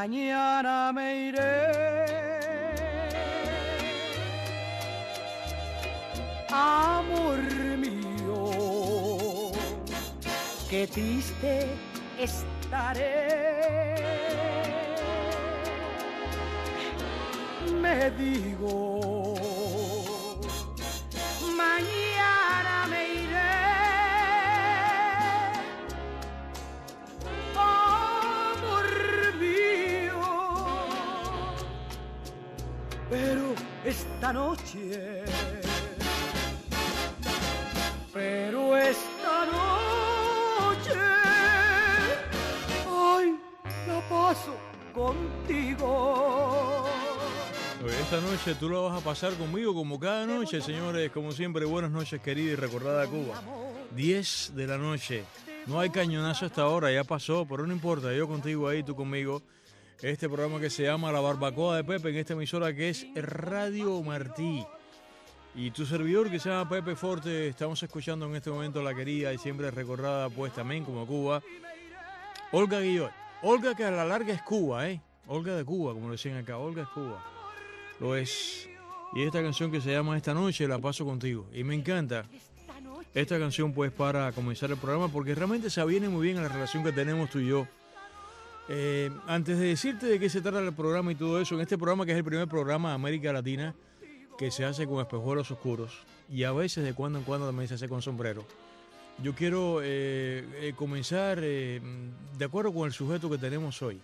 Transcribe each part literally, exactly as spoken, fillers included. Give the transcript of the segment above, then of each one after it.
mañana me iré. Amor mío, qué triste estaré. Me digo, mañana me iré. Amor mío, pero esta noche, pero esta noche, ay, la paso contigo. Esta noche tú la vas a pasar conmigo como cada noche, señores. Como siempre, buenas noches, querida y recordada Cuba. diez de la noche. No hay cañonazo hasta ahora, ya pasó, pero no importa. Yo contigo ahí, tú conmigo. Este programa que se llama La Barbacoa de Pepe en esta emisora que es Radio Martí. Y tu servidor que se llama Pepe Forte, estamos escuchando en este momento a la querida y siempre recordada, pues también como Cuba, Olga Guillot. Olga que a la larga es Cuba, ¿eh? Olga de Cuba, como lo decían acá, Olga es Cuba. Lo es. Y esta canción que se llama Esta Noche la paso contigo. Y me encanta esta canción pues para comenzar el programa porque realmente se aviene muy bien a la relación que tenemos tú y yo. Eh, antes de decirte de qué se trata el programa y todo eso, en este programa que es el primer programa de América Latina que se hace con espejuelos oscuros y a veces de cuando en cuando también se hace con sombrero. Yo quiero eh, eh, comenzar eh, de acuerdo con el sujeto que tenemos hoy.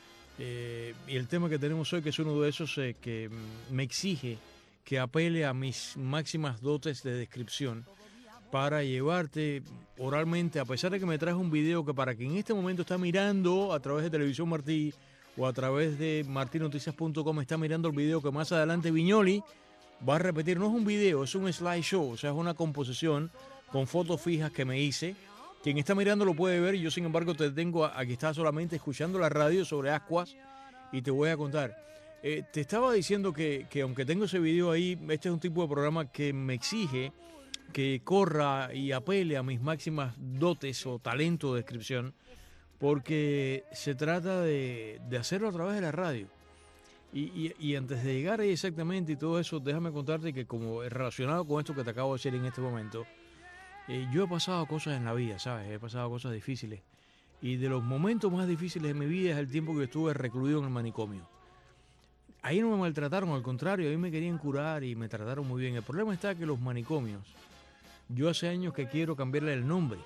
Eh, y el tema que tenemos hoy, que es uno de esos eh, que me exige que apele a mis máximas dotes de descripción para llevarte oralmente, a pesar de que me traje un video que para quien en este momento está mirando a través de Televisión Martí o a través de marti noticias punto com, está mirando el video que más adelante Viñoli va a repetir. No es un video, es un slideshow, o sea, es una composición con fotos fijas que me hice. Quien está mirando lo puede ver, yo sin embargo te tengo aquí, está solamente escuchando la radio sobre ascuas y te voy a contar. Eh, te estaba diciendo que, que aunque tengo ese video ahí, este es un tipo de programa que me exige que corra y apele a mis máximas dotes o talento de descripción, porque se trata de, de hacerlo a través de la radio. Y, y, y antes de llegar ahí exactamente y todo eso, déjame contarte que como relacionado con esto que te acabo de decir en este momento, Eh, yo he pasado cosas en la vida, ¿sabes? He pasado cosas difíciles. Y de los momentos más difíciles de mi vida es el tiempo que estuve recluido en el manicomio. Ahí no me maltrataron, al contrario, ahí me querían curar y me trataron muy bien. El problema está que los manicomios, yo hace años que quiero cambiarle el nombre.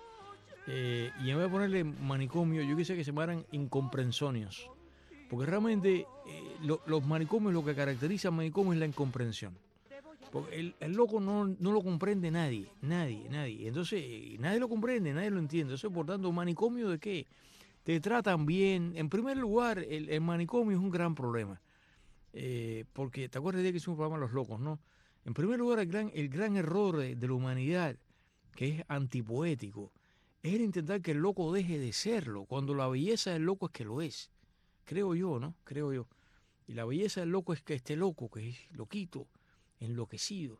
Eh, y en vez de ponerle manicomio, yo quise que se llamaran incomprensonios. Porque realmente eh, lo, los manicomios, lo que caracteriza al manicomio es la incomprensión. Porque el, el loco no, no lo comprende nadie, nadie, nadie. Entonces, nadie lo comprende, nadie lo entiende. Entonces, por tanto, ¿manicomio de qué? Te tratan bien. En primer lugar, el, el manicomio es un gran problema. Eh, porque, ¿te acuerdas de que hicimos un programa Los Locos, no? En primer lugar, el gran, el gran error de, de la humanidad, que es antipoético, es el intentar que el loco deje de serlo, cuando la belleza del loco es que lo es. Creo yo, ¿no? Creo yo. Y la belleza del loco es que esté loco, que es loquito, enloquecido.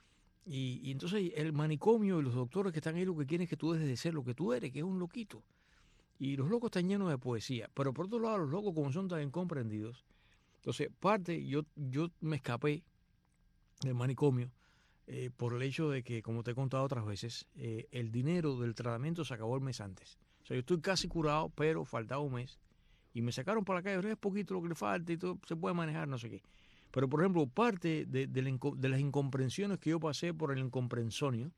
Y, y entonces el manicomio y los doctores que están ahí lo que quieren es que tú dejes de ser lo que tú eres, que es un loquito. Y los locos están llenos de poesía. Pero por otro lado, los locos, como son tan incomprendidos, entonces parte, yo, yo me escapé del manicomio eh, por el hecho de que, como te he contado otras veces, eh, el dinero del tratamiento se acabó el mes antes. O sea, yo estoy casi curado, pero faltaba un mes. Y me sacaron para la calle, es poquito lo que le falta y todo, se puede manejar, no sé qué. Pero, por ejemplo, parte de, de, la, de las incomprensiones que yo pasé por el incomprensonio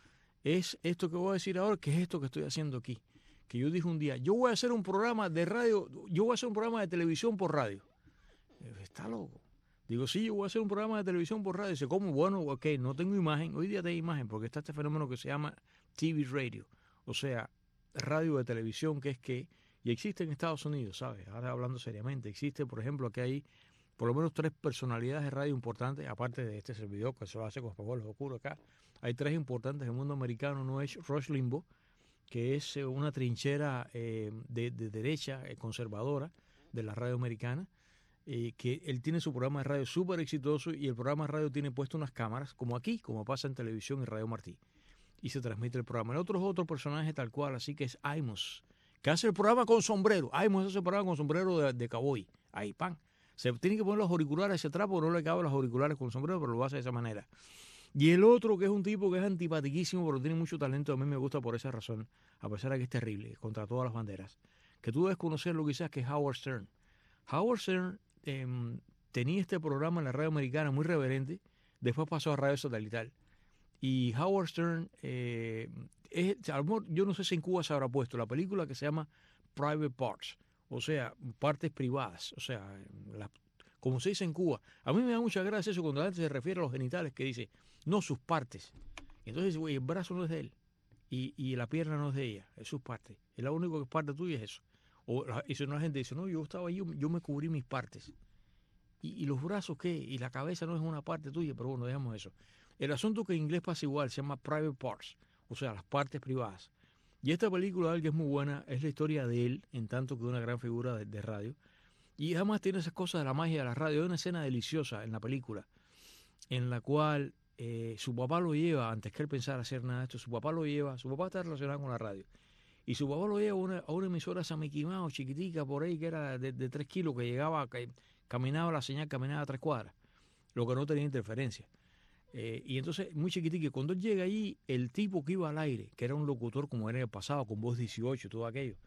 es esto que voy a decir ahora, que es esto que estoy haciendo aquí. Que yo dije un día, yo voy a hacer un programa de radio, yo voy a hacer un programa de televisión por radio. Está loco. Digo, sí, yo voy a hacer un programa de televisión por radio. Dice, ¿cómo? Bueno, ok, no tengo imagen. Hoy día tengo imagen porque está este fenómeno que se llama T V radio. O sea, radio de televisión, que es que, y existe en Estados Unidos, ¿sabes? Ahora hablando seriamente, existe, por ejemplo, que hay por lo menos tres personalidades de radio importantes, aparte de este servidor que se lo hace con espejuelos oscuros acá. Hay tres importantes en el mundo americano. Uno es Rush Limbaugh, que es una trinchera eh, de, de derecha eh, conservadora de la radio americana, eh, que él tiene su programa de radio súper exitoso y el programa de radio tiene puesto unas cámaras, como aquí, como pasa en televisión y Radio Martí, y se transmite el programa. El otro es otro personaje tal cual, así que es Imus, que hace el programa con sombrero. Ay, hemos hecho el programa con sombrero de, de cowboy. Ahí, pan. Se tiene que poner los auriculares hacia atrás porque no le caben los auriculares con sombrero, pero lo hace de esa manera. Y el otro, que es un tipo que es antipatiquísimo, pero tiene mucho talento, a mí me gusta por esa razón, a pesar de que es terrible, contra todas las banderas, que tú debes conocerlo quizás, que es Howard Stern. Howard Stern eh, tenía este programa en la radio americana muy reverente, después pasó a radio satelital. Y Howard Stern, eh, es, yo no sé si en Cuba se habrá puesto la película que se llama Private Parts, o sea, partes privadas, o sea, la, como se dice en Cuba. A mí me da mucha gracia eso cuando la gente se refiere a los genitales, que dice, no, sus partes. Entonces, güey, el brazo no es de él y, y la pierna no es de ella, es sus partes. Es lo único que es parte tuya, es eso. O, y si no, la gente dice, no, yo estaba ahí, yo, yo me cubrí mis partes. ¿Y, ¿Y los brazos qué? Y la cabeza no es una parte tuya, pero bueno, dejamos eso. El asunto que en inglés pasa igual, se llama Private Parts, o sea, las partes privadas. Y esta película de él, que es muy buena, es la historia de él, en tanto que una gran figura de, de radio. Y además tiene esas cosas de la magia de la radio. Hay una escena deliciosa en la película, en la cual eh, su papá lo lleva, antes que él pensara hacer nada de esto, su papá lo lleva, su papá está relacionado con la radio, y su papá lo lleva a una, a una emisora San Mickey Mouse, chiquitica por ahí, que era de, de tres kilos, que llegaba, que caminaba la señal, caminaba a tres cuadras, lo que no tenía interferencia. Eh, y entonces, muy chiquitica, cuando él llega allí, el tipo que iba al aire, que era un locutor como era en el pasado, con voz dieciocho y todo aquello,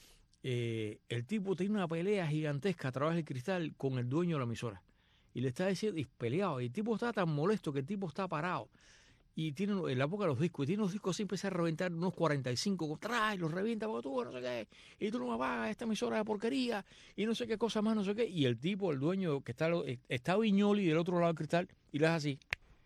eh, el tipo tenía una pelea gigantesca a través del cristal con el dueño de la emisora. Y le está diciendo, y peleado, y el tipo está tan molesto que el tipo está parado. Y tiene en la boca los discos, y tiene los discos así, empieza a reventar unos cuarenta y cinco, trae, los revienta, porque tú no sé qué, y tú no me pagas esta emisora de porquería, y no sé qué cosa más, no sé qué. Y el tipo, el dueño, que está, está Viñoli del otro lado del cristal, y le hace así,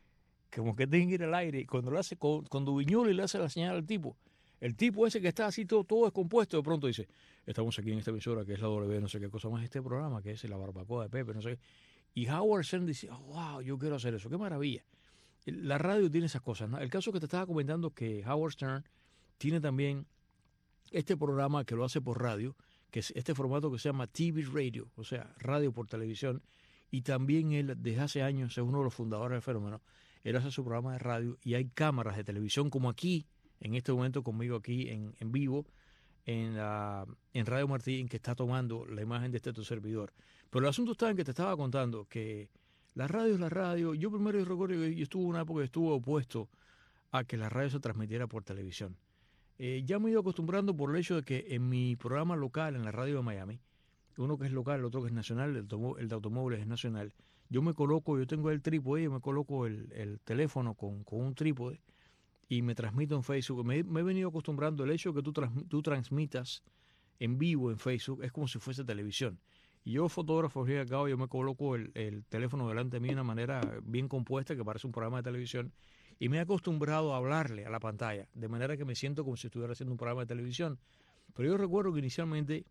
como que tiene que ir al aire. Y cuando le hace, cuando Viñoli le hace la señal al tipo, el tipo ese que está así todo, todo descompuesto, de pronto dice, estamos aquí en esta emisora que es la W, no sé qué cosa más, este programa que es la barbacoa de Pepe, no sé qué. Y Howard Stern dice, oh, wow, yo quiero hacer eso, qué maravilla. La radio tiene esas cosas, ¿no? El caso que te estaba comentando, que Howard Stern tiene también este programa que lo hace por radio, que es este formato que se llama T V Radio, o sea, radio por televisión, y también él desde hace años es uno de los fundadores del fenómeno. Él hace su programa de radio y hay cámaras de televisión como aquí, en este momento conmigo aquí en, en vivo, en, la, en Radio Martín, que está tomando la imagen de este tu servidor. Pero el asunto está en que te estaba contando que la radio es la radio. Yo primero recuerdo que yo estuve una época que estuve opuesto a que la radio se transmitiera por televisión. Eh, ya me he ido acostumbrando por el hecho de que en mi programa local, en la radio de Miami, uno que es local, el otro que es nacional, el, el de automóviles es nacional, yo me coloco, yo tengo el trípode, yo me coloco el, el teléfono con, con un trípode y me transmito en Facebook. Me, me he venido acostumbrando el hecho de que tú, trans, tú transmitas en vivo en Facebook, es como si fuese televisión. Y yo, fotógrafo, al cabo, yo me coloco el, el teléfono delante de mí de una manera bien compuesta, que parece un programa de televisión, y me he acostumbrado a hablarle a la pantalla, de manera que me siento como si estuviera haciendo un programa de televisión. Pero yo recuerdo que inicialmente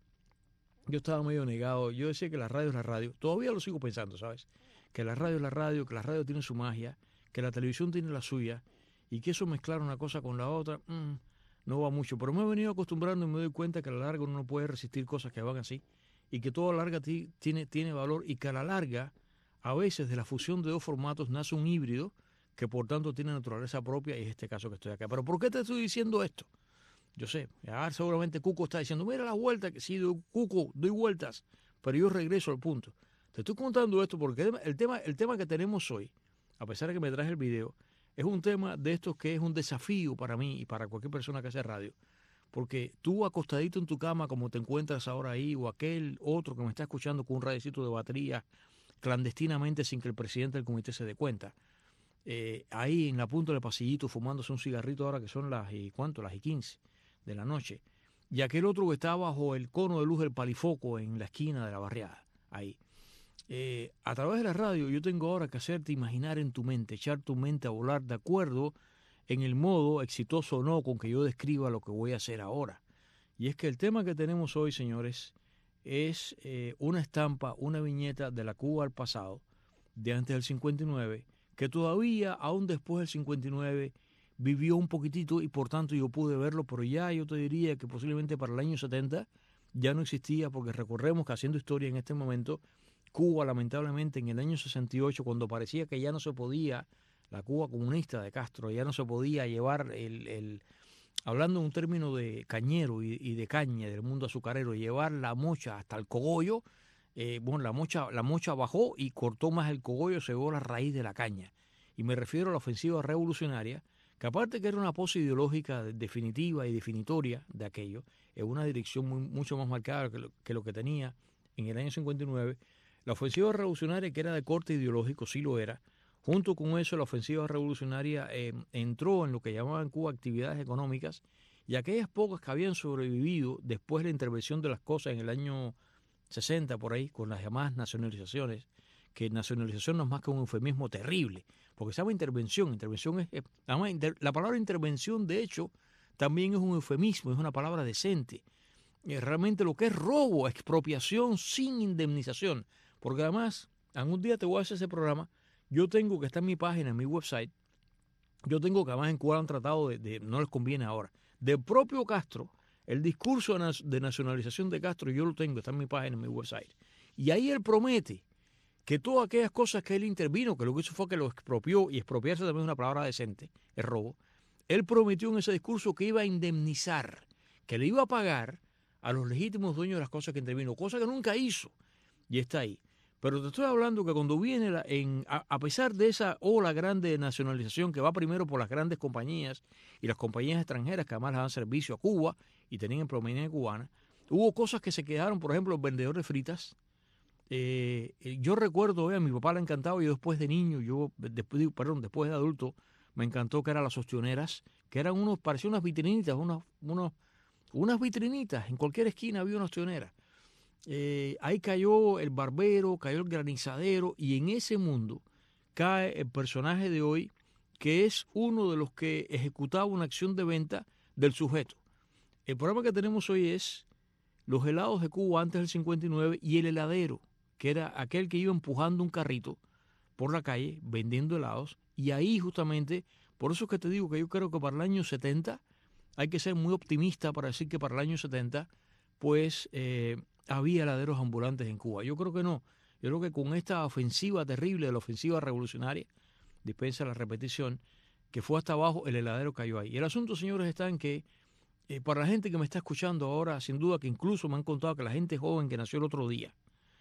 yo estaba medio negado, yo decía que la radio es la radio, todavía lo sigo pensando, ¿sabes? Que la radio es la radio, que la radio tiene su magia, que la televisión tiene la suya, y que eso mezclar una cosa con la otra, mmm, no va mucho. Pero me he venido acostumbrando y me doy cuenta que a la larga uno no puede resistir cosas que van así, y que todo a la larga tiene, tiene valor, y que a la larga, a veces de la fusión de dos formatos nace un híbrido que por tanto tiene naturaleza propia, y es este caso que estoy acá. Pero ¿por qué te estoy diciendo esto? Yo sé, ahora seguramente Cuco está diciendo, mira la vuelta, que sí, doy, Cuco, doy vueltas, pero yo regreso al punto. Te estoy contando esto porque el tema, el tema que tenemos hoy, a pesar de que me traje el video, es un tema de estos que es un desafío para mí y para cualquier persona que hace radio. Porque tú acostadito en tu cama, como te encuentras ahora ahí, o aquel otro que me está escuchando con un radiecito de batería, clandestinamente sin que el presidente del comité se dé cuenta, eh, ahí en la punta del pasillito fumándose un cigarrito ahora que son las y cuánto, las y quince de la noche, y aquel otro que está bajo el cono de luz del palifoco en la esquina de la barriada, ahí. Eh, a través de la radio yo tengo ahora que hacerte imaginar en tu mente, echar tu mente a volar de acuerdo en el modo, exitoso o no, con que yo describa lo que voy a hacer ahora. Y es que el tema que tenemos hoy, señores, es eh, una estampa, una viñeta de la Cuba al pasado, de antes del cincuenta y nueve, que todavía, aún después del cincuenta y nueve, vivió un poquitito y por tanto yo pude verlo, pero ya yo te diría que posiblemente para el año setenta ya no existía, porque recordemos que haciendo historia en este momento, Cuba lamentablemente en el año sesenta y ocho, cuando parecía que ya no se podía, la Cuba comunista de Castro, ya no se podía llevar el, el, hablando en un término de cañero y, y de caña del mundo azucarero, llevar la mocha hasta el cogollo, eh, bueno, la mocha, la mocha bajó y cortó más el cogollo, se llevó la raíz de la caña. Y me refiero a la ofensiva revolucionaria, que aparte que era una pose ideológica definitiva y definitoria de aquello, en una dirección muy, mucho más marcada que lo, que lo que tenía en el año cincuenta y nueve, la ofensiva revolucionaria, que era de corte ideológico, sí lo era. Junto con eso, la ofensiva revolucionaria eh, entró en lo que llamaban en Cuba actividades económicas, y aquellas pocas que habían sobrevivido después de la intervención de las cosas en el año sesenta, por ahí, con las llamadas nacionalizaciones, que nacionalización no es más que un eufemismo terrible, porque se llama intervención. Intervención es, además, inter, la palabra intervención, de hecho, también es un eufemismo, es una palabra decente. Eh, realmente lo que es robo, expropiación sin indemnización, porque además, algún día te voy a hacer ese programa. Yo tengo, que está en mi página, en mi website, yo tengo que además en Cuba han tratado de, de, no les conviene ahora, del propio Castro, el discurso de nacionalización de Castro, yo lo tengo, está en mi página, en mi website. Y ahí él promete que todas aquellas cosas que él intervino, que lo que hizo fue que lo expropió, y expropiarse también es una palabra decente, es robo, él prometió en ese discurso que iba a indemnizar, que le iba a pagar a los legítimos dueños de las cosas que intervino, cosa que nunca hizo, y está ahí. Pero te estoy hablando que cuando viene, la, en, a, a pesar de esa ola grande de nacionalización que va primero por las grandes compañías y las compañías extranjeras que además le dan servicio a Cuba y tenían prominencia cubana, hubo cosas que se quedaron, por ejemplo, los vendedores de fritas. Eh, yo recuerdo, eh, a mi papá le encantaba, yo después de niño, yo después, perdón, después de adulto, me encantó que eran las ostioneras, que eran unos, parecían unas vitrinitas, unos, unos, unas vitrinitas, en cualquier esquina había una ostionera. Eh, ahí cayó el barbero, cayó el granizadero, y en ese mundo cae el personaje de hoy, que es uno de los que ejecutaba una acción de venta del sujeto. El programa que tenemos hoy es los helados de Cuba antes del cincuenta y nueve y el heladero, que era aquel que iba empujando un carrito por la calle vendiendo helados. Y ahí justamente, por eso es que te digo que yo creo que para el año setenta, hay que ser muy optimista para decir que para el año setenta, pues eh, había heladeros ambulantes en Cuba. Yo creo que no. Yo creo que con esta ofensiva terrible de la ofensiva revolucionaria, dispensa la repetición, que fue hasta abajo, el heladero cayó ahí. Y el asunto, señores, está en que eh, para la gente que me está escuchando ahora, sin duda que incluso me han contado que la gente joven que nació el otro día,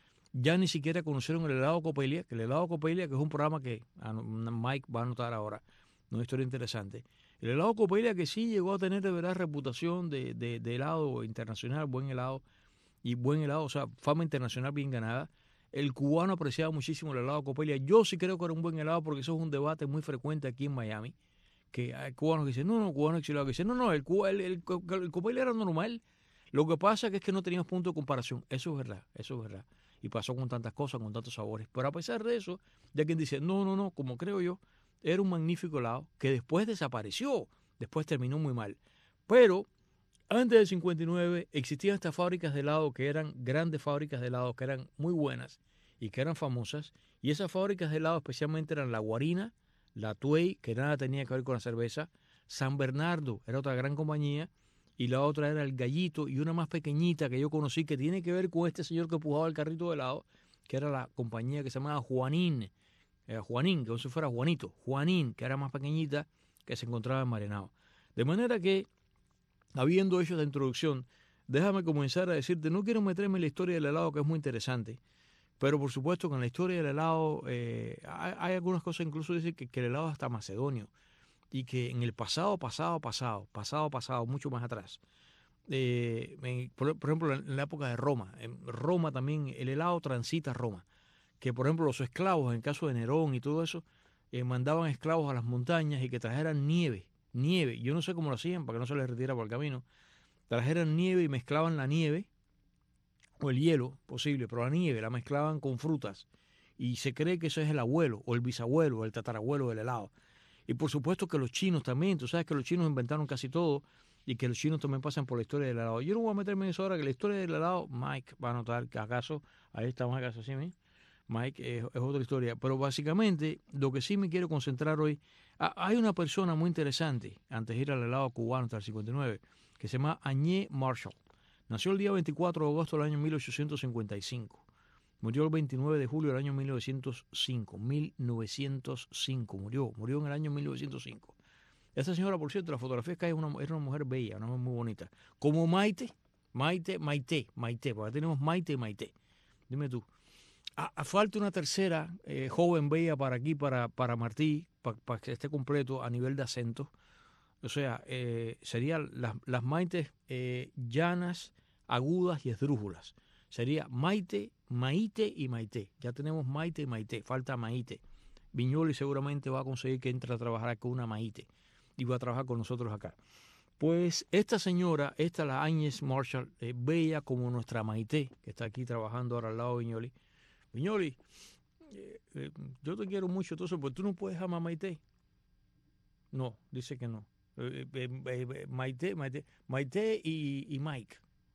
ya ni siquiera conocieron el helado Copelia, que el helado Copelia, que es un programa que Mike va a notar ahora, una historia interesante. El helado Copelia, que sí llegó a tener de verdad reputación de, de, de helado internacional, buen helado, y buen helado, o sea, fama internacional bien ganada. El cubano apreciaba muchísimo el helado Copelia. Yo sí creo que era un buen helado, porque eso es un debate muy frecuente aquí en Miami, que hay cubanos que dicen, no, no, cubanos exilados que dicen, no, no, el, el, el, el Copelia era normal. Lo que pasa que es que no teníamos punto de comparación. Eso es verdad, eso es verdad. Y pasó con tantas cosas, con tantos sabores. Pero a pesar de eso, ya quien dice, no, no, no, como creo yo, era un magnífico helado que después desapareció, después terminó muy mal. Pero antes del cincuenta y nueve existían estas fábricas de helado que eran grandes fábricas de helado, que eran muy buenas y que eran famosas. Y esas fábricas de helado especialmente eran La Guarina, La Tuey, que nada tenía que ver con la cerveza, San Bernardo, era otra gran compañía, y la otra era El Gallito, y una más pequeñita que yo conocí que tiene que ver con este señor que empujaba el carrito de helado, que era la compañía que se llamaba Juanín, eh, Juanín, que como si fuera Juanito, Juanín, que era más pequeñita, que se encontraba en Marenao. De manera que, habiendo hecho esta introducción, déjame comenzar a decirte, no quiero meterme en la historia del helado, que es muy interesante, pero por supuesto que en la historia del helado eh, hay, hay algunas cosas, incluso dicen que, que el helado es hasta macedonio, y que en el pasado, pasado, pasado, pasado, pasado, mucho más atrás, eh, en, por, por ejemplo, en la época de Roma, en Roma también el helado transita a Roma, que por ejemplo los esclavos, en el caso de Nerón y todo eso, eh, mandaban esclavos a las montañas y que trajeran nieve, nieve, yo no sé cómo lo hacían para que no se les retirara por el camino, trajeran nieve y mezclaban la nieve, o el hielo, posible, pero la nieve la mezclaban con frutas, y se cree que eso es el abuelo, o el bisabuelo, o el tatarabuelo del helado. Y por supuesto que los chinos también, tú sabes que los chinos inventaron casi todo y que los chinos también pasan por la historia del helado. Yo no voy a meterme en eso ahora, que la historia del helado, Mike va a notar que acaso, ahí está Mike, acaso sí, Mike, es, es otra historia. Pero básicamente, lo que sí me quiero concentrar hoy, a, hay una persona muy interesante, antes de ir al helado cubano hasta el cincuenta y nueve, que se llama Añé Marshall. Nació el día veinticuatro de agosto del año mil ochocientos cincuenta y cinco. Murió el veintinueve de julio del año mil novecientos cinco. mil novecientos cinco, murió, murió en el año mil novecientos cinco. Esa señora, por cierto, la fotografía que hay es una, era una mujer bella, una mujer muy bonita. Como Maite, Maite, Maite, Maite, porque tenemos Maite y Maite. Dime tú. Ah, ah, falta una tercera eh, joven bella para aquí, para, para Martí, para, para que esté completo a nivel de acento. O sea, eh, serían las, las Maites eh, llanas, agudas y esdrújulas. Sería Maite, Maite y Maite. Ya tenemos Maite y Maite, falta Maite. Viñoli seguramente va a conseguir que entre a trabajar con una Maite y va a trabajar con nosotros acá. Pues esta señora, esta la Áñez Marshall, eh, bella como nuestra Maite, que está aquí trabajando ahora al lado de Viñoli. Viñoli, eh, eh, yo te quiero mucho, entonces, pues tú no puedes amar a Maite. No, dice que no. Eh, eh, eh, Maite, Maite, Maite y, y Mike.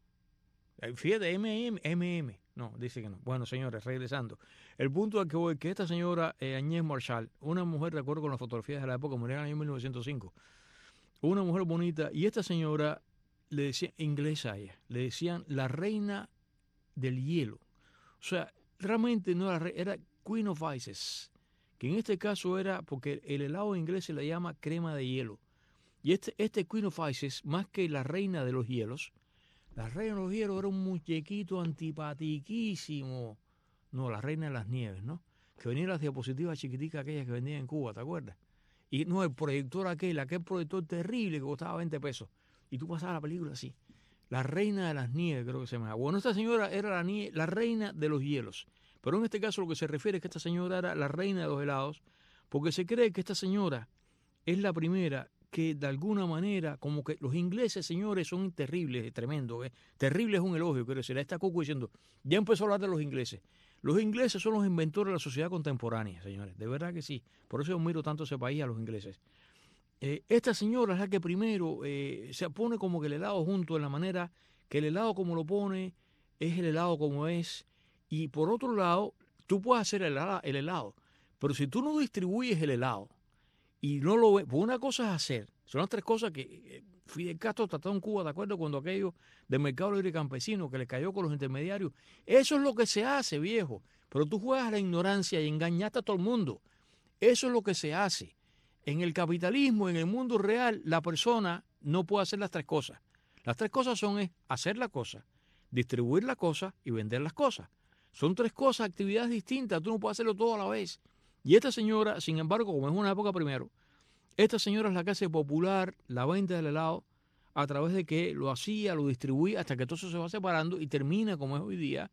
Fíjate, M M, M M. No, dice que no. Bueno, señores, regresando. El punto al que voy es que esta señora eh, Áñez Marshall, una mujer, de acuerdo con las fotografías de la época, murió en el año mil novecientos cinco. Una mujer bonita, y esta señora le decía, inglesa a ella, le decían la reina del hielo. O sea, realmente no era, era Queen of Ices, que en este caso era porque el helado inglés se le llama crema de hielo. Y este, este Queen of Ices, más que la reina de los hielos, la reina de los hielos era un muñequito antipatiquísimo. No, la reina de las nieves, ¿no? Que venía las diapositivas chiquiticas aquellas que vendían en Cuba, ¿te acuerdas? Y no, el proyector aquel, aquel proyector terrible que costaba veinte pesos. Y tú pasabas la película así. La reina de las nieves, creo que se llama. Bueno, esta señora era la, nie la reina de los hielos. Pero en este caso lo que se refiere es que esta señora era la reina de los helados, porque se cree que esta señora es la primera que de alguna manera, como que los ingleses, señores, son terribles, tremendo. ¿eh? Terrible es un elogio, quiero decir. Ahí está Coco diciendo, ya empezó a hablar de los ingleses. Los ingleses son los inventores de la sociedad contemporánea, señores. De verdad que sí. Por eso yo admiro tanto ese país, a los ingleses. Eh, esta señora es la que primero eh, se pone como que el helado junto en la manera que el helado como lo pone es el helado como es. Y por otro lado, tú puedes hacer el helado, el helado pero si tú no distribuyes el helado y no lo ves, pues una cosa es hacer. Son las tres cosas que eh, Fidel Castro trató en Cuba, ¿de acuerdo? Cuando aquello del mercado libre campesino que le cayó con los intermediarios. Eso es lo que se hace, viejo. Pero tú juegas a la ignorancia y engañaste a todo el mundo. Eso es lo que se hace. En el capitalismo, en el mundo real, la persona no puede hacer las tres cosas. Las tres cosas son es hacer la cosa, distribuir la cosa y vender las cosas. Son tres cosas, actividades distintas. Tú no puedes hacerlo todo a la vez. Y esta señora, sin embargo, como es una época primero, esta señora es la que hace popular la venta del helado a través de que lo hacía, lo distribuía, hasta que todo eso se va separando y termina como es hoy día.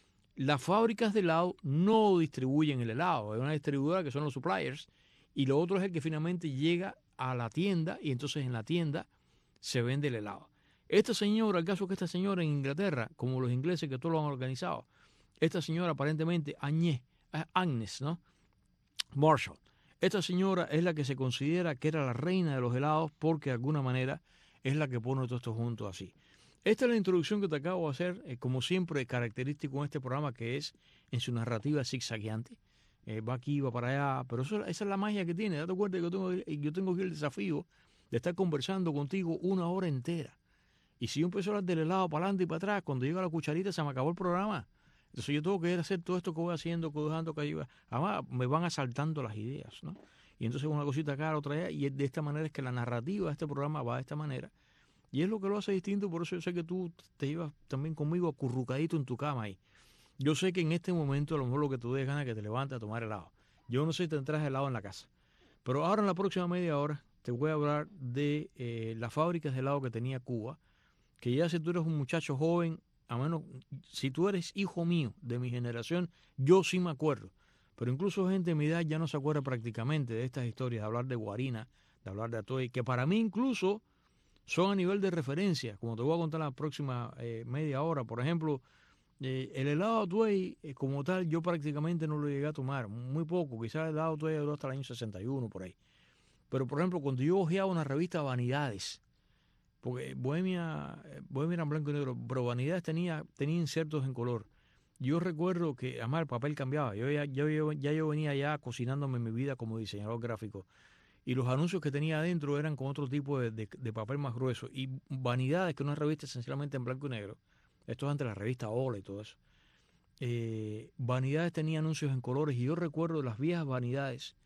Las fábricas de helado no distribuyen el helado. Hay una distribuidora que son los suppliers y lo otro es el que finalmente llega a la tienda y entonces en la tienda se vende el helado. Esta señora, el caso es que esta señora en Inglaterra, como los ingleses que todo lo han organizado, esta señora aparentemente Agnès, Agnes, ¿no? Marshall. Esta señora es la que se considera que era la reina de los helados porque de alguna manera es la que pone todo esto junto así. Esta es la introducción que te acabo de hacer, eh, como siempre característico en este programa que es en su narrativa zigzagueante. Eh, va aquí, va para allá, pero eso, esa es la magia que tiene. Date cuenta que yo tengo, yo tengo aquí el desafío de estar conversando contigo una hora entera. Y si yo empiezo a hablar del helado para adelante y para atrás, cuando llega la cucharita se me acabó el programa. Entonces yo tengo que hacer todo esto que voy haciendo, que voy dejando que ayuda. Además me van asaltando las ideas, ¿no? Y entonces una cosita acá, otra allá, y de esta manera es que la narrativa de este programa va de esta manera. Y es lo que lo hace distinto, por eso yo sé que tú te llevas también conmigo acurrucadito en tu cama ahí. Yo sé que en este momento a lo mejor lo que tú des ganas es que te levantes a tomar helado. Yo no sé si tendrás helado en la casa. Pero ahora en la próxima media hora te voy a hablar de eh, las fábricas de helado que tenía Cuba, que ya si tú eres un muchacho joven, a menos, si tú eres hijo mío de mi generación, yo sí me acuerdo. Pero incluso gente de mi edad ya no se acuerda prácticamente de estas historias, de hablar de Guarina, de hablar de Atoy, que para mí incluso son a nivel de referencia, como te voy a contar la próxima eh, media hora. Por ejemplo, eh, el helado Atoy, eh, como tal, yo prácticamente no lo llegué a tomar, muy poco. Quizás el helado Atoy duró hasta el año sesenta y uno, por ahí. Pero, por ejemplo, cuando yo hojeaba una revista Vanidades, porque Bohemia, Bohemia era en blanco y negro, pero Vanidades tenía, tenía insertos en color. Yo recuerdo que, además, el papel cambiaba. Yo ya, yo, yo, ya yo venía ya cocinándome mi vida como diseñador gráfico. Y los anuncios que tenía adentro eran con otro tipo de, de, de papel más grueso. Y Vanidades, que es una revista esencialmente en blanco y negro, esto es antes de la revista Hola y todo eso, eh, Vanidades tenía anuncios en colores. Y yo recuerdo las viejas Vanidades,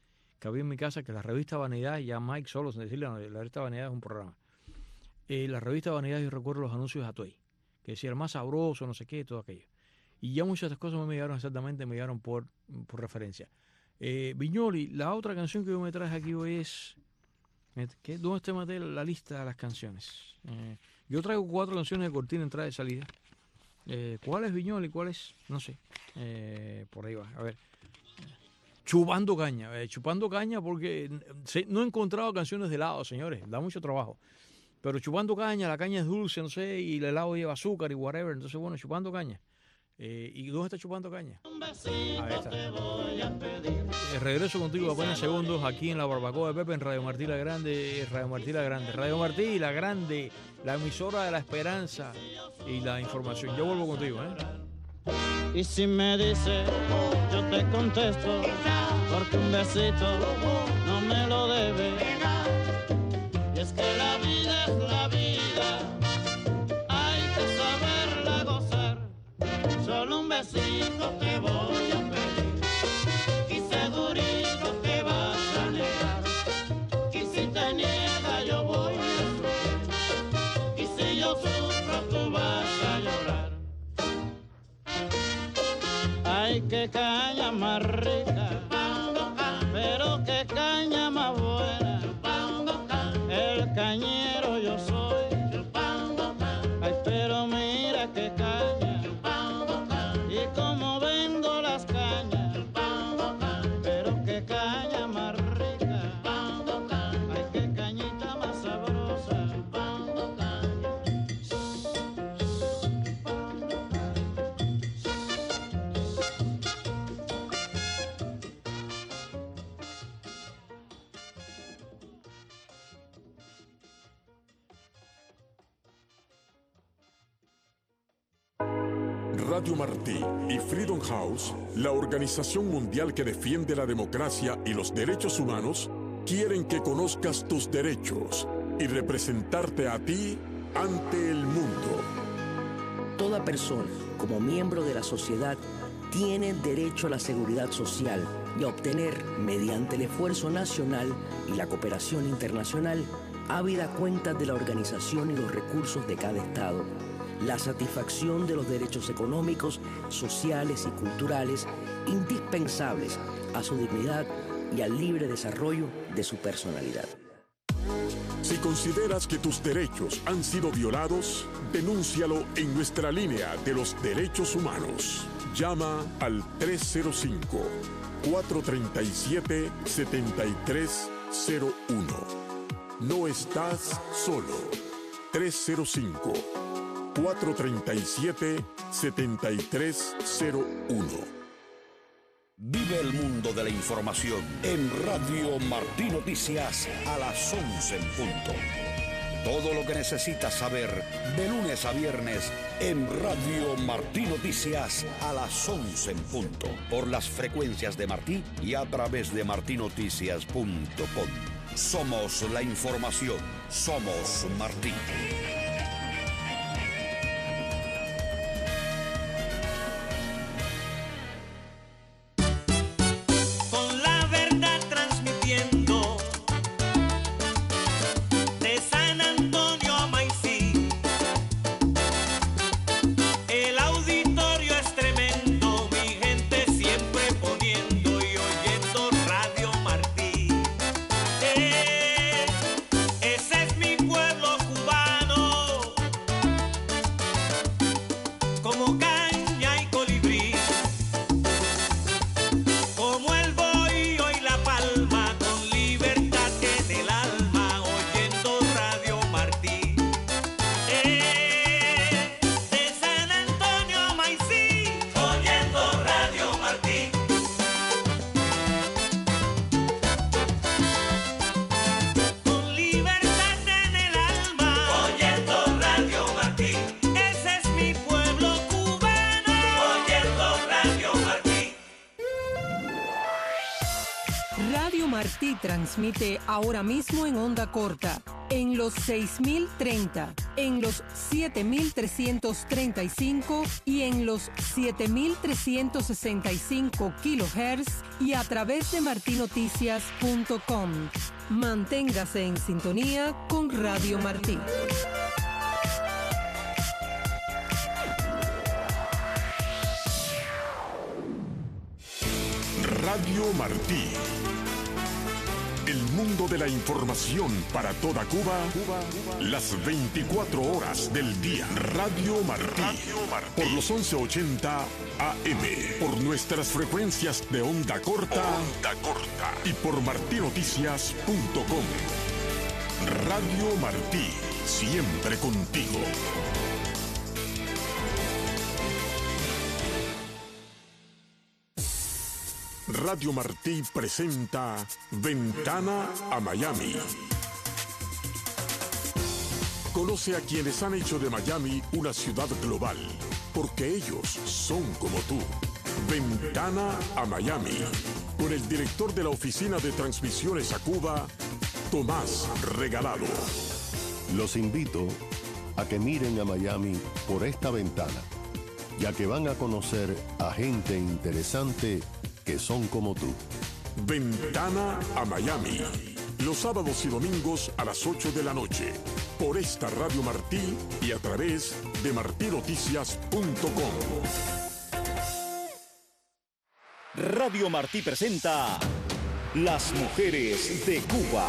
que había en mi casa, que la revista Vanidad, ya Mike solo, sin decirle, la revista Vanidad es un programa. Eh, la revista Vanidad, yo recuerdo los anuncios de Atuey, que decía el más sabroso, no sé qué, todo aquello. Y ya muchas de estas cosas no me llegaron exactamente, me llegaron por, por referencia. Eh, Viñoli, la otra canción que yo me traje aquí hoy es... ¿qué? ¿Dónde está Mateo? La lista de las canciones. Eh, yo traigo cuatro canciones de cortina, entrada y salida. Eh, ¿Cuál es Viñoli? ¿Cuál es? No sé. Eh, por ahí va. A ver. Chupando caña. Eh, chupando caña porque se, no he encontrado canciones de helado, señores. Da mucho trabajo. Pero chupando caña, la caña es dulce, no sé, y el helado lleva azúcar y whatever. Entonces, bueno, chupando caña. Eh, ¿Y dónde está chupando caña? Ahí está. Eh, regreso contigo apenas segundos aquí en la barbacoa de Pepe en Radio Martí La Grande, Radio Martí La Grande, Radio Martí La Grande, la emisora de la esperanza y la información. Yo vuelvo contigo, ¿eh? Y si me dice, yo te contesto, porque un besito no me lo debe. Y es que la vida es la vida, hay que saberla gozar. Solo un besito te voy a pedir, y segurito te vas a negar. Y si te niega yo voy a sufrir, y si yo sufro tú vas a llorar. Ay, qué caña más rica, pero qué caña más buena. El cañero yo soy, ay, pero mira qué caña, y cómo vendo las cañas, pero qué caña más rica, ay, qué cañita más sabrosa. Radio Martí y Freedom House, la organización mundial que defiende la democracia y los derechos humanos, quieren que conozcas tus derechos y representarte a ti ante el mundo. Toda persona, como miembro de la sociedad, tiene derecho a la seguridad social y a obtener, mediante el esfuerzo nacional y la cooperación internacional, habida cuenta de la organización y los recursos de cada Estado, la satisfacción de los derechos económicos, sociales y culturales indispensables a su dignidad y al libre desarrollo de su personalidad. Si consideras que tus derechos han sido violados, denúncialo en nuestra línea de los derechos humanos. Llama al tres cero cinco, cuatro tres siete, siete tres cero uno. No estás solo. tres cero cinco, cuatro tres siete, siete tres cero uno. Vive el mundo de la información en Radio Martí Noticias a las once en punto. Todo lo que necesitas saber de lunes a viernes en Radio Martí Noticias a las once en punto. Por las frecuencias de Martí y a través de martí noticias punto com. Somos la información. Somos Martí. Transmite ahora mismo en onda corta en los seis mil treinta, en los siete mil trescientos treinta y cinco y en los siete mil trescientos sesenta y cinco kilohertz y a través de martin noticias punto com. Manténgase en sintonía con Radio Martí. Radio Martí. El mundo de la información para toda Cuba, las veinticuatro horas del día. Radio Martí. Radio Martí. Por los once ochenta A M. Por nuestras frecuencias de onda corta. Onda corta. Y por martin noticias punto com. Radio Martí. Siempre contigo. Radio Martí presenta Ventana a Miami. Conoce a quienes han hecho de Miami una ciudad global, porque ellos son como tú. Ventana a Miami, con el director de la Oficina de Transmisiones a Cuba, Tomás Regalado. Los invito a que miren a Miami por esta ventana, ya que van a conocer a gente interesante que son como tú. Ventana a Miami. Los sábados y domingos a las ocho de la noche. Por esta Radio Martí y a través de martin noticias punto com. Radio Martí presenta Las Mujeres de Cuba.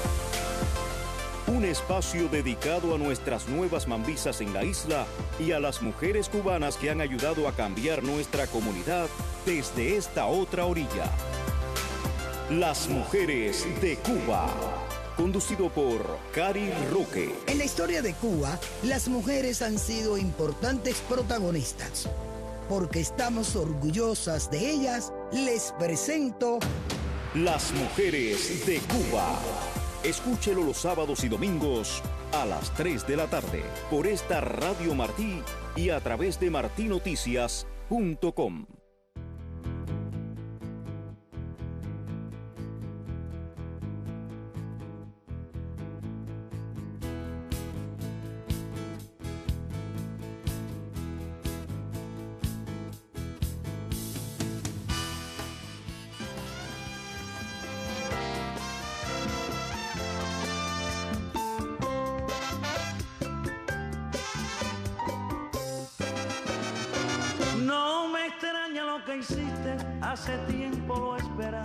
Un espacio dedicado a nuestras nuevas mambisas en la isla y a las mujeres cubanas que han ayudado a cambiar nuestra comunidad desde esta otra orilla. Las Mujeres de Cuba, conducido por Cari Roque. En la historia de Cuba, las mujeres han sido importantes protagonistas. Porque estamos orgullosas de ellas, les presento Las Mujeres de Cuba. Escúchelo los sábados y domingos a las tres de la tarde por esta Radio Martí y a través de martin noticias punto com. Hace tiempo lo esperaba.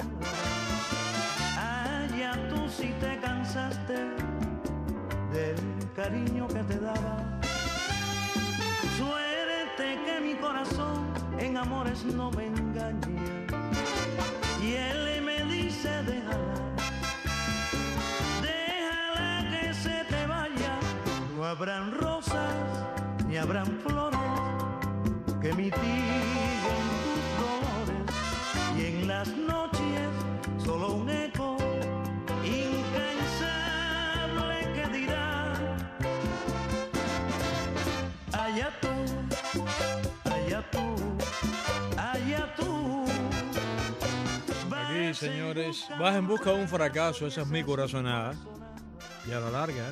Allá tú sí te cansaste del cariño que te daba. Suerte que mi corazón en amores no me engañe. Y él me dice déjala, déjala que se te vaya. No habrán rosas ni habrán flores que mitiguen tus dolores. Y en las noches solo un eco incansable que dirá allá tú, allá tú, allá tú. Aquí, señores, vas en busca de un fracaso, esa es mi corazonada. Y a la larga,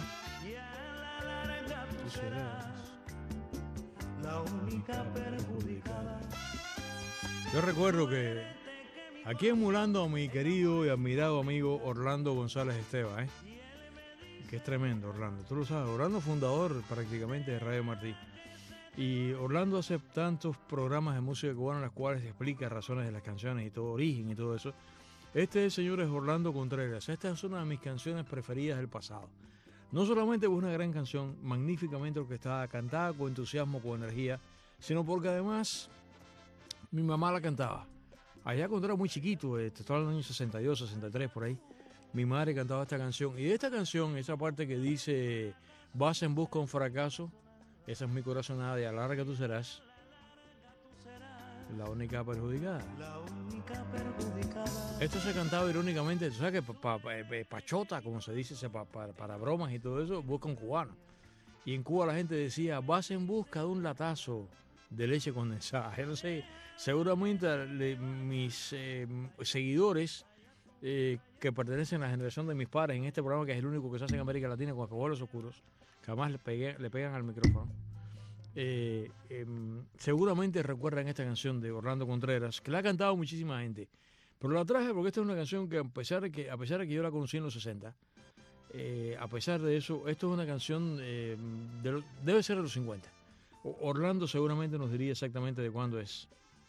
tú serás la única perjudicada. Yo recuerdo que aquí emulando a mi querido y admirado amigo Orlando González Esteban, ¿eh? que es tremendo Orlando, tú lo sabes, Orlando fundador prácticamente de Radio Martí. Y Orlando hace tantos programas de música cubana en los cuales explica razones de las canciones y todo, origen y todo eso. Este señor es Orlando Contreras. Esta es una de mis canciones preferidas del pasado. No solamente es una gran canción, magníficamente orquestada, cantada con entusiasmo, con energía, sino porque además mi mamá la cantaba. Allá cuando era muy chiquito, eh, estoy hablando del año sesenta y dos, sesenta y tres, por ahí, mi madre cantaba esta canción. Y de esta canción, esa parte que dice, vas en busca de un fracaso, esa es mi corazonada y a la larga tú serás la única perjudicada. La única perjudicada. Esto se cantaba irónicamente, tú sabes que pa, pa, pa, pachota, como se dice, pa, pa, para bromas y todo eso, busca un cubano. Y en Cuba la gente decía, vas en busca de un latazo de leche condensada. Yo no sé, seguramente le, mis eh, seguidores eh, que pertenecen a la generación de mis padres en este programa, que es el único que se hace en América Latina con alcoholes oscuros, que además le, pegué, le pegan al micrófono. Eh, eh, seguramente recuerdan esta canción de Orlando Contreras, que la ha cantado muchísima gente. Pero la traje porque esta es una canción que a pesar de que, a pesar de que yo la conocí en los sesenta, eh, a pesar de eso, esto es una canción, eh, de lo, debe ser de los cincuenta. O, Orlando seguramente nos diría exactamente de cuándo es.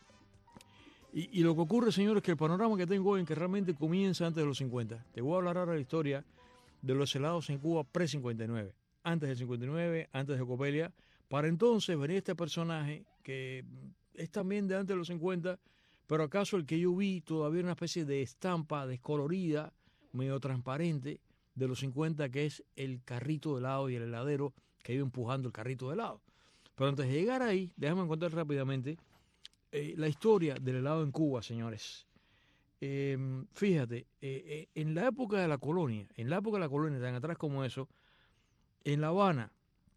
Y, y lo que ocurre, señores, es que el panorama que tengo hoy, en que realmente comienza antes de los cincuenta. Te voy a hablar ahora de la historia de los helados en Cuba pre-cincuenta y nueve. Antes del cincuenta y nueve, antes de Copelia. Para entonces venía este personaje que es también de antes de los cincuenta, pero acaso el que yo vi todavía una especie de estampa descolorida, medio transparente, de los cincuenta, que es el carrito de helado y el heladero que iba empujando el carrito de helado. Pero antes de llegar ahí, déjame contar rápidamente eh, la historia del helado en Cuba, señores. Eh, fíjate, eh, eh, en la época de la colonia, en la época de la colonia, tan atrás como eso, en La Habana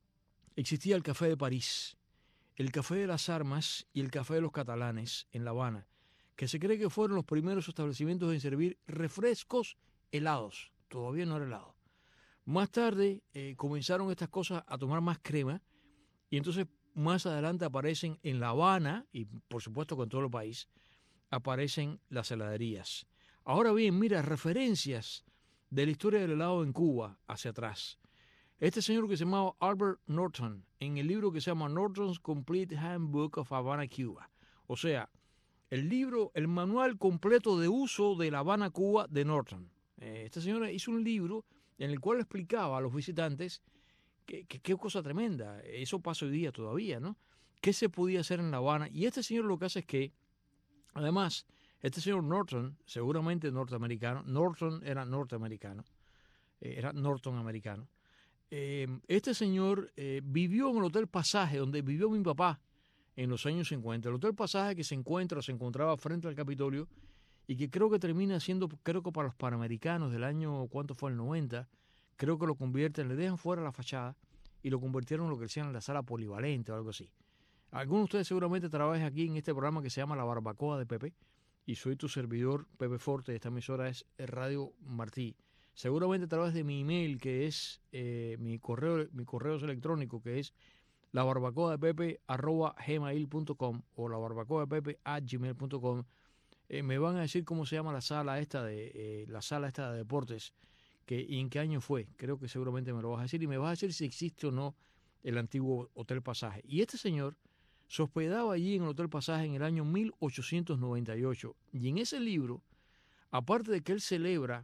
existía el Café de París, el Café de las Armas y el Café de los Catalanes en La Habana, que se cree que fueron los primeros establecimientos en servir refrescos helados. Todavía no era helado. Más tarde eh, comenzaron estas cosas a tomar más crema y entonces más adelante aparecen en La Habana, y por supuesto con todo el país, aparecen las heladerías. Ahora bien, mira, referencias de la historia del helado en Cuba hacia atrás. Este señor que se llamaba Albert Norton, en el libro que se llama Norton's Complete Handbook of Havana, Cuba. O sea, el libro, el manual completo de uso de La Habana, Cuba, de Norton. Eh, este señor hizo un libro en el cual explicaba a los visitantes que, que, qué cosa tremenda. Eso pasa hoy día todavía, ¿no? ¿Qué se podía hacer en La Habana? Y este señor lo que hace es que, además, este señor Norton, seguramente norteamericano, Norton era norteamericano, eh, era norteamericano. Eh, este señor eh, vivió en el Hotel Pasaje, donde vivió mi papá en los años cincuenta. El Hotel Pasaje que se encuentra, se encontraba frente al Capitolio y que creo que termina siendo, creo que para los Panamericanos del año, ¿cuánto fue? El noventa, creo que lo convierten, le dejan fuera la fachada y lo convirtieron en lo que decían la sala polivalente o algo así. Algunos de ustedes seguramente trabajan aquí en este programa que se llama La Barbacoa de Pepe, y soy tu servidor, Pepe Forte. Esta emisora es Radio Martí. Seguramente a través de mi email, que es eh, mi correo mi correo electrónico, que es la barbacoa de pepe arroba gmail punto com o la barbacoa de pepe at gmail punto com, eh, me van a decir cómo se llama la sala esta de eh, la sala esta de deportes, que, y en qué año fue. Creo que seguramente me lo vas a decir y me vas a decir si existe o no el antiguo Hotel Pasaje. Y este señor se hospedaba allí en el Hotel Pasaje en el año mil ochocientos noventa y ocho. Y en ese libro, aparte de que él celebra,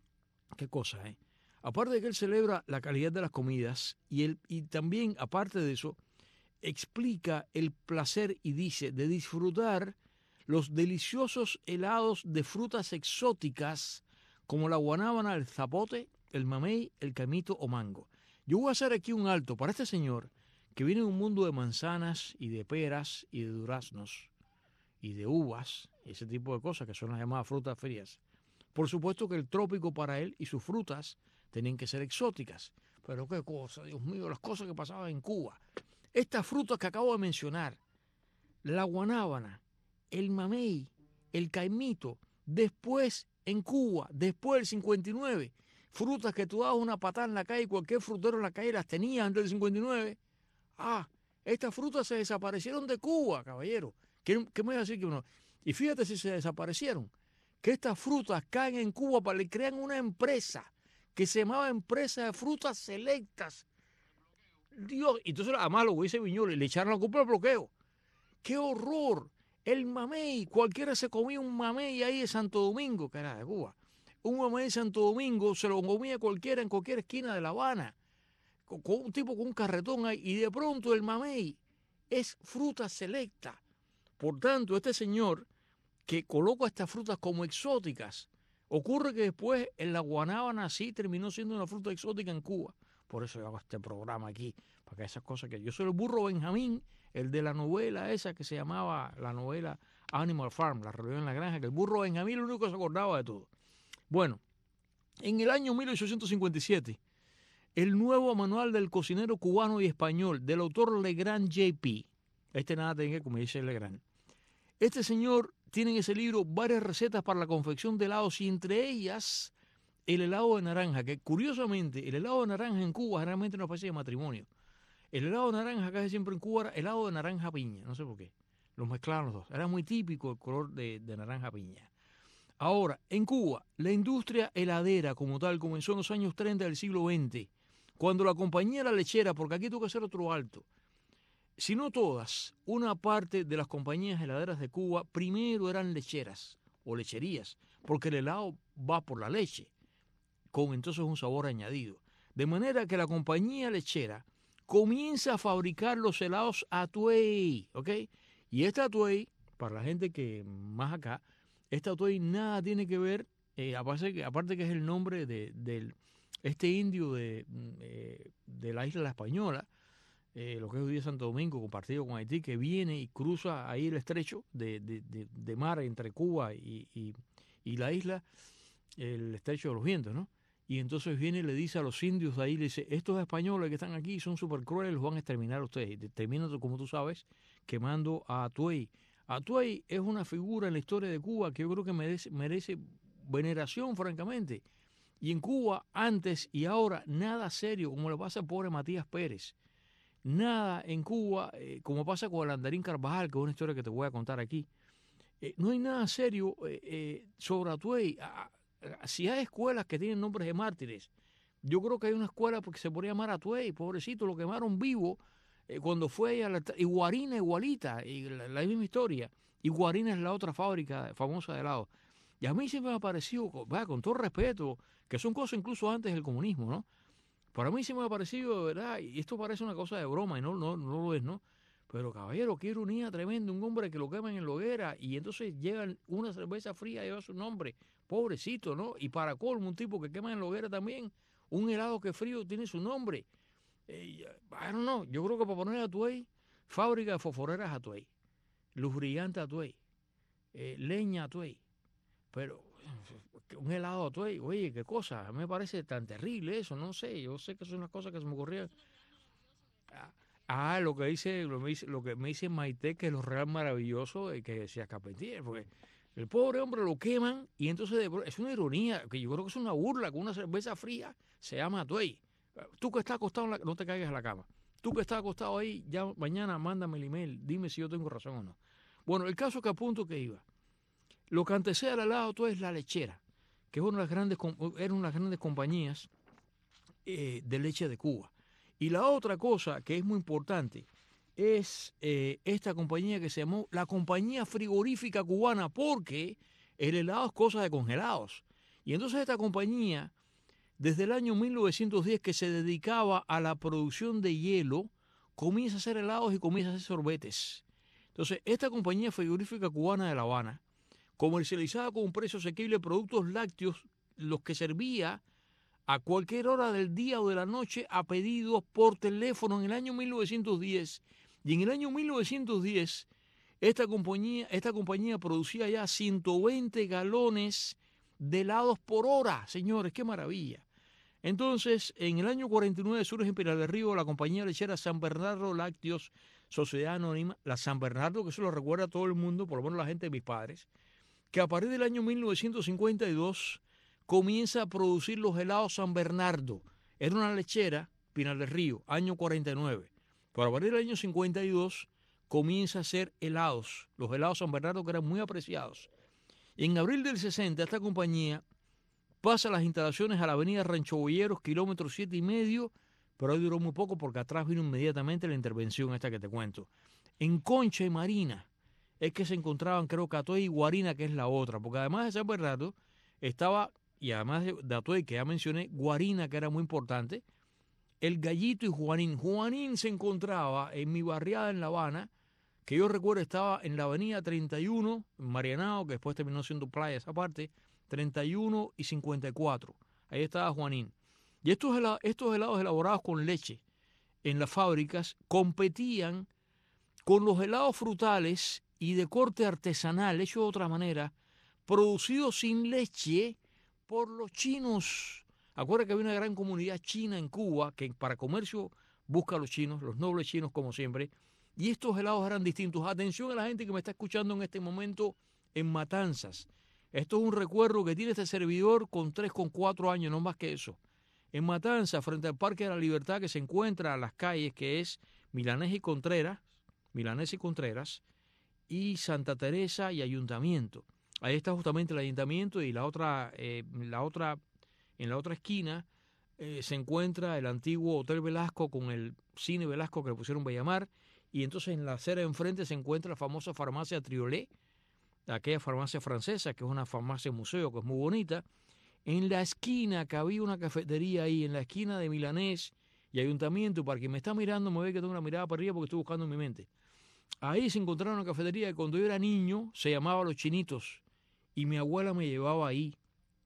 qué cosa, ¿eh? Aparte de que él celebra la calidad de las comidas y, él, y también, aparte de eso, explica el placer y dice de disfrutar los deliciosos helados de frutas exóticas como la guanábana, el zapote, el mamey, el camito o mango. Yo voy a hacer aquí un alto para este señor que viene de un mundo de manzanas y de peras y de duraznos y de uvas y ese tipo de cosas que son las llamadas frutas frías. Por supuesto que el trópico para él y sus frutas tenían que ser exóticas. Pero qué cosa, Dios mío, las cosas que pasaban en Cuba. Estas frutas que acabo de mencionar, la guanábana, el mamey, el caimito, después en Cuba, después del cincuenta y nueve, frutas que tú dabas una patada en la calle, cualquier frutero en la calle las tenía antes del cincuenta y nueve. Ah, estas frutas se desaparecieron de Cuba, caballero. ¿Qué, qué me voy a decir que no? Y fíjate si se desaparecieron, que estas frutas caen en Cuba para le crean una empresa que se llamaba Empresa de Frutas Selectas. Dios, y entonces además lo que dice Viñoles, le echaron la culpa al bloqueo. ¡Qué horror! El mamey, cualquiera se comía un mamey ahí de Santo Domingo, que era de Cuba. Un mamey de Santo Domingo se lo comía cualquiera en cualquier esquina de La Habana, con, con un tipo con un carretón ahí, y de pronto el mamey es fruta selecta. Por tanto, este señor que coloca estas frutas como exóticas, ocurre que después en la guanábana sí terminó siendo una fruta exótica en Cuba. Por eso yo hago este programa aquí, para que esas cosas que... Yo soy el burro Benjamín, el de la novela esa que se llamaba, la novela Animal Farm, la rebelión en la granja, que el burro Benjamín lo único que se acordaba de todo. Bueno, en el año mil ochocientos cincuenta y siete, el nuevo manual del cocinero cubano y español del autor Legrand J P, este nada tiene que, como dice Legrand, este señor tienen en ese libro varias recetas para la confección de helados y entre ellas el helado de naranja, que curiosamente el helado de naranja en Cuba es realmente una especie de matrimonio. El helado de naranja casi siempre en Cuba era helado de naranja piña, no sé por qué. Los mezclaban los dos. Era muy típico el color de, de naranja piña. Ahora, en Cuba, la industria heladera como tal comenzó en los años treinta del siglo veinte, cuando la compañía La Lechera, porque aquí tengo que hacer otro alto, si no todas, una parte de las compañías heladeras de Cuba primero eran lecheras o lecherías, porque el helado va por la leche, con entonces un sabor añadido. De manera que la compañía lechera comienza a fabricar los helados Atuey, ¿ok? Y esta Atuey, para la gente que más acá, esta Atuey nada tiene que ver, eh, aparte, que, aparte que es el nombre de, de este indio de, eh, de la isla La Española, eh, lo que es hoy día Santo Domingo, compartido con Haití, que viene y cruza ahí el estrecho de, de, de, de mar entre Cuba y, y, y la isla, el estrecho de los vientos, ¿no? Y entonces viene y le dice a los indios de ahí, le dice, estos españoles que están aquí son súper crueles, los van a exterminar a ustedes. Y terminan, como tú sabes, quemando a Atuey. Atuey es una figura en la historia de Cuba que yo creo que merece, merece veneración, francamente. Y en Cuba, antes y ahora, nada serio, como le pasa al pobre Matías Pérez. Nada en Cuba, eh, como pasa con el Andarín Carvajal, que es una historia que te voy a contar aquí. Eh, no hay nada serio eh, eh, sobre Atuey. Ah, si hay escuelas que tienen nombres de mártires, yo creo que hay una escuela porque se podría llamar Atuey, pobrecito, lo quemaron vivo eh, cuando fue a la... Y Guarina igualita, y la, la misma historia. Y Guarina es la otra fábrica famosa de helados. Y a mí siempre me ha parecido, vaya, con todo respeto, que son cosas incluso antes del comunismo, ¿no? Para mí sí me ha parecido, de verdad, y esto parece una cosa de broma, y no, no, no lo es, ¿no? Pero, caballero, qué ironía tremenda, un hombre que lo queman en la hoguera y entonces llega una cerveza fría y lleva su nombre. Pobrecito, ¿no? Y para colmo, un tipo que quema en la hoguera también, un helado que frío tiene su nombre. Eh, bueno, no, yo creo que para poner Atuey, fábrica de fosforeras Atuey, luz brillante Atuey, eh, leña Atuey, pero un helado Atuey, oye, qué cosa, me parece tan terrible eso, no sé, yo sé que son unas cosas que se me ocurrían. Ah, lo que dice, lo, me dice, lo que me dice Maite, que es lo real maravilloso, eh, que se Carpentier, porque el pobre hombre lo queman y entonces de, es una ironía, que yo creo que es una burla, que una cerveza fría se llama Atuey. Tú que estás acostado, en la, no te caigas a la cama. Tú que estás acostado ahí, ya mañana mándame el email, dime si yo tengo razón o no. Bueno, el caso que a punto que iba. Lo que antecede al lado Atuey es La Lechera, que es una de las grandes, era una de las grandes compañías eh, de leche de Cuba. Y la otra cosa que es muy importante es eh, esta compañía que se llamó la Compañía Frigorífica Cubana, porque el helado es cosa de congelados. Y entonces esta compañía, desde el año mil novecientos diez, que se dedicaba a la producción de hielo, comienza a hacer helados y comienza a hacer sorbetes. Entonces, esta Compañía Frigorífica Cubana de La Habana comercializaba con un precio asequible productos lácteos, los que servía a cualquier hora del día o de la noche a pedidos por teléfono en el año mil novecientos diez. Y en el año mil novecientos diez, esta compañía, esta compañía producía ya ciento veinte galones de helados por hora. Señores, qué maravilla. Entonces, en el año cuarenta y nueve surge en Pinar del Río la compañía lechera San Bernardo Lácteos, Sociedad Anónima, la San Bernardo, que eso lo recuerda a todo el mundo, por lo menos la gente de mis padres, que a partir del año mil novecientos cincuenta y dos comienza a producir los helados San Bernardo. Era una lechera, Pinar del Río, año cuarenta y nueve. Pero a partir del año cincuenta y dos comienza a hacer helados, los helados San Bernardo, que eran muy apreciados. En abril del sesenta, esta compañía pasa las instalaciones a la avenida Rancho Boyeros, kilómetro siete y medio, pero ahí duró muy poco porque atrás vino inmediatamente la intervención esta que te cuento. En Concha y Marina es que se encontraban, creo que Atuey y Guarina, que es la otra, porque además de San Bernardo estaba, y además de Atuey, que ya mencioné, Guarina, que era muy importante, El Gallito y Juanín. Juanín se encontraba en mi barriada en La Habana, que yo recuerdo estaba en la avenida treinta y uno, en Marianao, que después terminó siendo playa esa parte, treinta y uno y cincuenta y cuatro. Ahí estaba Juanín. Y estos helados, estos helados elaborados con leche en las fábricas competían con los helados frutales y de corte artesanal, hecho de otra manera, producidos sin leche por los chinos. Acuérdate que había una gran comunidad china en Cuba que para comercio busca a los chinos, los nobles chinos como siempre, y estos helados eran distintos. Atención a la gente que me está escuchando en este momento en Matanzas. Esto es un recuerdo que tiene este servidor con tres, con cuatro años, no más que eso. En Matanzas, frente al Parque de la Libertad, que se encuentra a las calles, que es Milanés y Contreras, Milanés y Contreras, y Santa Teresa y Ayuntamiento. Ahí está justamente el Ayuntamiento y la otra, eh, la otra, en la otra esquina eh, se encuentra el antiguo Hotel Velasco con el Cine Velasco que le pusieron Bellamar, y entonces en la acera de enfrente se encuentra la famosa farmacia Triolet, aquella farmacia francesa, que es una farmacia museo, que es muy bonita. En la esquina, que había una cafetería ahí, en la esquina de Milanés y Ayuntamiento, para quien me está mirando me ve que tengo una mirada para arriba porque estoy buscando en mi mente. Ahí se encontraba una cafetería que cuando yo era niño se llamaba Los Chinitos, y mi abuela me llevaba ahí.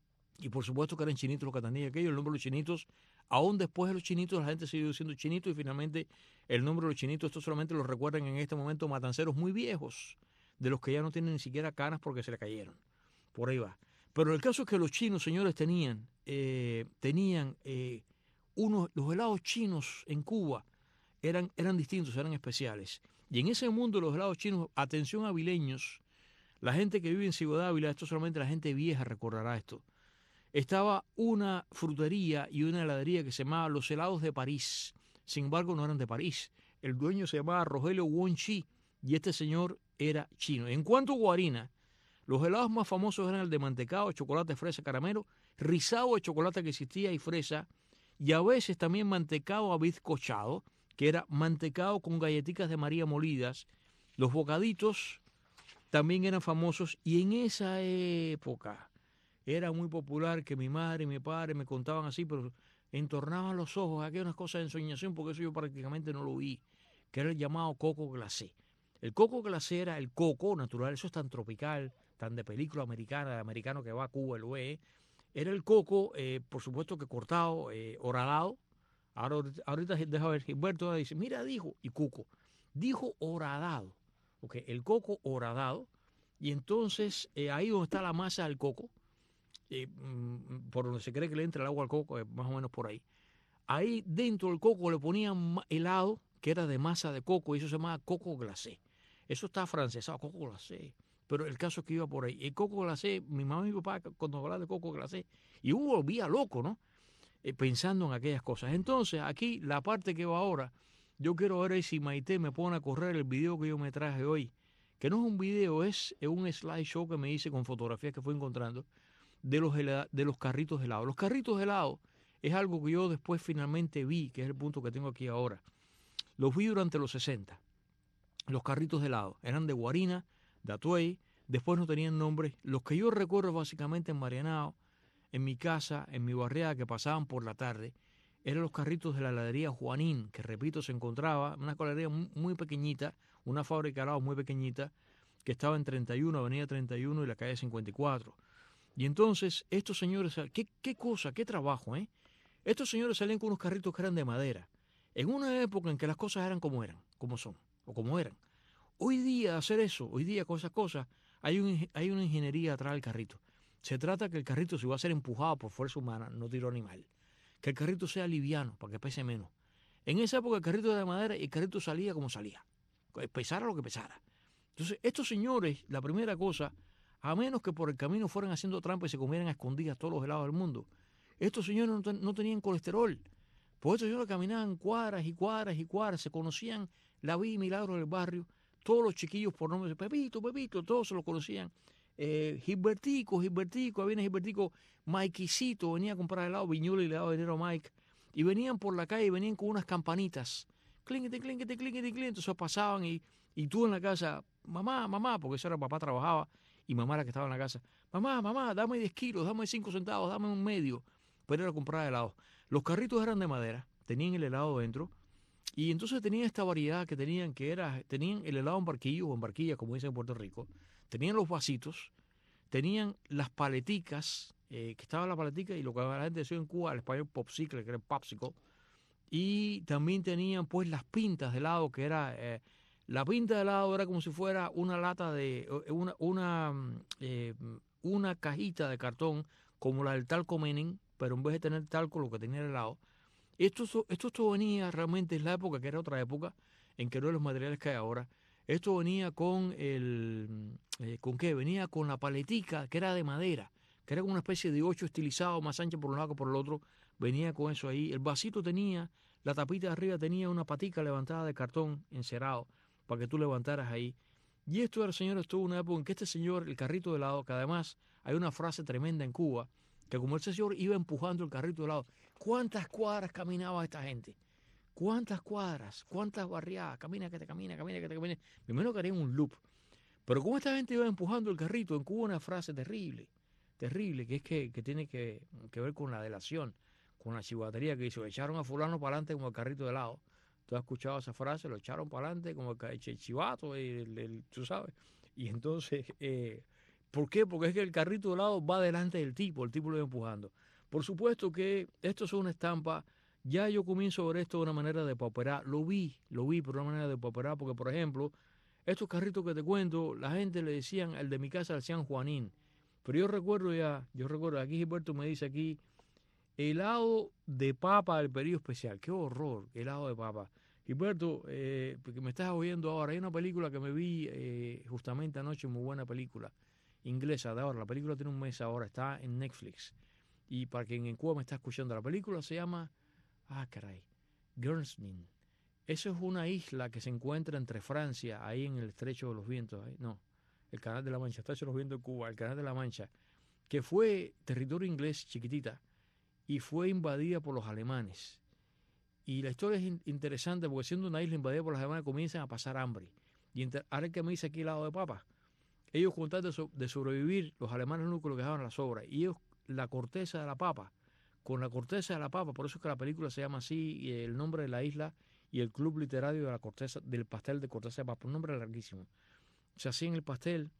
Y por supuesto que eran chinitos los que tenían aquello, el nombre de Los Chinitos. Aún después de Los Chinitos, la gente siguió diciendo Chinitos, y finalmente el nombre de Los Chinitos, esto solamente lo recuerdan en este momento matanceros muy viejos, de los que ya no tienen ni siquiera canas porque se le cayeron. Por ahí va. Pero el caso es que los chinos, señores, tenían, eh, tenían eh, unos, los helados chinos en Cuba eran, eran distintos, eran especiales. Y en ese mundo de los helados chinos, atención avileños, la gente que vive en Ciudad Ávila, esto solamente la gente vieja recordará esto, estaba una frutería y una heladería que se llamaba Los Helados de París. Sin embargo, no eran de París. El dueño se llamaba Rogelio Won-Chi y este señor era chino. En cuanto a Guarina, los helados más famosos eran el de mantecado, chocolate, fresa, caramelo, rizado de chocolate que existía y fresa, y a veces también mantecado abizcochado, que era mantecado con galletitas de María molidas. Los bocaditos también eran famosos, y en esa época era muy popular que mi madre y mi padre me contaban así, pero entornaban los ojos, aquellas unas cosas de ensoñación, porque eso yo prácticamente no lo vi, que era el llamado coco glacé. El coco glacé era el coco natural, eso es tan tropical, tan de película americana, de americano que va a Cuba, lo ve. Era el coco, eh, por supuesto que cortado, eh, horadado. Ahora, ahorita deja ver, Gilberto dice, mira, dijo, y Cuco, dijo horadado, okay, el coco horadado, y entonces eh, ahí donde está la masa del coco, eh, por donde se cree que le entra el agua al coco, eh, más o menos por ahí. Ahí dentro del coco le ponían helado, que era de masa de coco, y eso se llamaba coco glacé. Eso está francesado, coco glacé. Pero el caso es que iba por ahí. El coco glacé, mi mamá y mi papá, cuando hablaban de coco glacé, y uno volvía loco, ¿no? Eh, pensando en aquellas cosas. Entonces, aquí, la parte que va ahora, yo quiero ver si Maite me pone a correr el video que yo me traje hoy, que no es un video, es un slideshow que me hice con fotografías que fui encontrando de los, de los carritos de helado. Los carritos de helado es algo que yo después finalmente vi, que es el punto que tengo aquí ahora. Los vi durante los sesenta. Los carritos de helado eran de Guarina, de Atuey, después no tenían nombre. Los que yo recuerdo básicamente en Marianao, en mi casa, en mi barriada, que pasaban por la tarde, eran los carritos de la heladería Juanín, que repito, se encontraba una heladería muy, muy pequeñita, una fábrica de helados muy pequeñita, que estaba en treinta y uno, avenida treinta y uno y la calle cincuenta y cuatro. Y entonces estos señores, qué, qué cosa, qué trabajo, ¿eh? Estos señores salían con unos carritos que eran de madera, en una época en que las cosas eran como eran, como son, o como eran. Hoy día hacer eso, hoy día con esas cosas, hay, un, hay una ingeniería atrás del carrito. Se trata que el carrito, si va a ser empujado por fuerza humana, no tiro animal, que el carrito sea liviano para que pese menos. En esa época el carrito era de madera y el carrito salía como salía, pesara lo que pesara. Entonces estos señores, la primera cosa, a menos que por el camino fueran haciendo trampa y se comieran a escondidas todos los helados del mundo, estos señores no, ten, no tenían colesterol. Por estos señores caminaban cuadras y cuadras y cuadras, se conocían la vida y milagro del barrio. Todos los chiquillos por nombre, Pepito, Pepito, todos se los conocían. Eh, Gilbertico, Gilbertico, viene Gilbertico, Mikeycito, venía a comprar helado, Viñuelo y le daba dinero a Mike. Y venían por la calle y venían con unas campanitas. Clínquete, clínquete, clínquete, clínquete. Entonces pasaban y, y tú en la casa, mamá, mamá, porque eso era papá trabajaba y mamá era que estaba en la casa. Mamá, mamá, dame diez kilos, dame cinco centavos, dame un medio. Pero era comprar helado. Los carritos eran de madera, tenían el helado dentro. Y entonces tenían esta variedad que tenían, que era, tenían el helado en barquillo o en barquilla, como dicen en Puerto Rico, tenían los vasitos, tenían las paleticas, eh, que estaba la paletica y lo que la gente decía en Cuba, el español popsicle, que era el popsicle, y también tenían pues las pintas de helado, que era, eh, la pinta de helado era como si fuera una lata de, una, una, eh, una cajita de cartón, como la del talco Menem, pero en vez de tener talco, lo que tenía el helado. Esto, esto, esto venía realmente en la época, que era otra época, en que no eran los materiales que hay ahora. Esto venía con el, eh, ¿con qué? Venía con la paletica que era de madera, que era como una especie de ocho estilizado, más ancha por un lado que por el otro. Venía con eso ahí. El vasito tenía, la tapita de arriba tenía una patica levantada de cartón encerado para que tú levantaras ahí. Y esto era, señor, estuvo una época en que este señor, el carrito de helado, que además hay una frase tremenda en Cuba, que como ese señor iba empujando el carrito de helado, ¿cuántas cuadras caminaba esta gente? ¿Cuántas cuadras? ¿Cuántas barriadas? Camina, que te camina, camina, que te camina. Primero que harían un loop. Pero como esta gente iba empujando el carrito, en Cuba una frase terrible, terrible, que es que, que tiene que, que ver con la delación, con la chivatería, que hizo, echaron a fulano para adelante como el carrito de helado. Tú has escuchado esa frase, lo echaron para adelante como el chivato, el, el, tú sabes. Y entonces, eh, ¿por qué? Porque es que el carrito de helado va delante del tipo, el tipo lo va empujando. Por supuesto que esto es una estampa. Ya yo comienzo a ver esto de una manera de pauperar. Lo vi, lo vi por una manera de pauperar, porque, por ejemplo, estos carritos que te cuento, la gente le decían, el de mi casa le decían Juanín. Pero yo recuerdo ya, yo recuerdo, aquí Gilberto me dice aquí, helado de papa del periodo especial. ¡Qué horror! Helado de papa. Gilberto, eh, porque me estás oyendo ahora, hay una película que me vi eh, justamente anoche, muy buena película, inglesa de ahora. La película tiene un mes ahora, está en Netflix. Y para quien en Cuba me está escuchando, la película se llama, ah, caray, Guernsey. Eso es una isla que se encuentra entre Francia, ahí en el Estrecho de los Vientos, ahí, no, el Canal de la Mancha, Estrecho de los Vientos de Cuba, el Canal de la Mancha, que fue territorio inglés chiquitita y fue invadida por los alemanes. Y la historia es in interesante porque siendo una isla invadida por los alemanes comienzan a pasar hambre. Y ahora que me dice aquí el lado de papa, ellos con tal de, so de sobrevivir, los alemanes lo único que dejaban las sobras. Y ellos, la corteza de la papa, con la corteza de la papa, por eso es que la película se llama así, y el nombre de la isla y el club literario de la corteza, del pastel de corteza de papa, un nombre larguísimo. Se hacían el pastel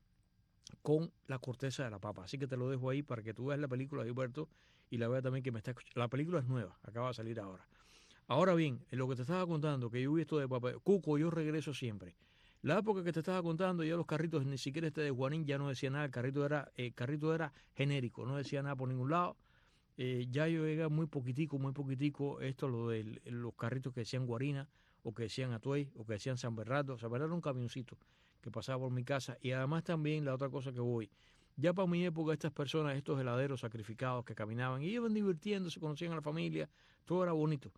con la corteza de la papa. Así que te lo dejo ahí para que tú veas la película, Gilberto, y la veas también que me está escuchando. La película es nueva, acaba de salir ahora. Ahora bien, en lo que te estaba contando, que yo vi esto de papá, Cuco, yo regreso siempre. La época que te estaba contando, ya los carritos, ni siquiera este de Juanín ya no decía nada, el carrito era, el carrito era genérico, no decía nada por ningún lado. Eh, ya yo llegué muy poquitico, muy poquitico, esto lo de los carritos que decían Guarina, o que decían Atuey, o que decían San Bernardo. San Bernardo era un camioncito que pasaba por mi casa. Y además también la otra cosa que voy, ya para mi época estas personas, estos heladeros sacrificados que caminaban y iban divirtiéndose, conocían a la familia, todo era bonito.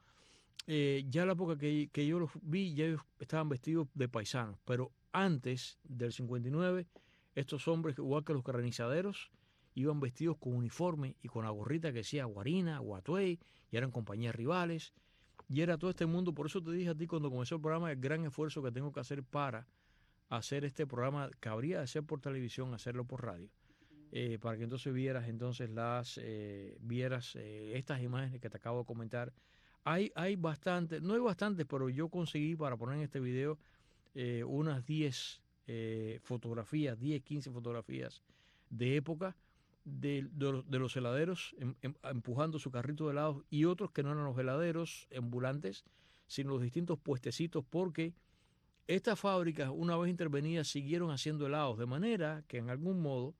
Eh, ya la época que, que yo los vi, ya ellos estaban vestidos de paisanos, pero antes del cincuenta y nueve, estos hombres, igual que los granizaderos, iban vestidos con uniforme y con la gorrita que decía Guarina, Guatuey, y eran compañías rivales, y era todo este mundo. Por eso te dije a ti cuando comenzó el programa, el gran esfuerzo que tengo que hacer para hacer este programa, que habría de ser por televisión, hacerlo por radio, eh, para que entonces vieras entonces las, eh, vieras eh, estas imágenes que te acabo de comentar. Hay, hay bastantes, no hay bastantes, pero yo conseguí para poner en este video eh, unas diez eh, fotografías, diez, quince fotografías de época de, de, de los heladeros em, em, empujando su carrito de helados y otros que no eran los heladeros ambulantes, sino los distintos puestecitos, porque estas fábricas, una vez intervenidas, siguieron haciendo helados, de manera que en algún modo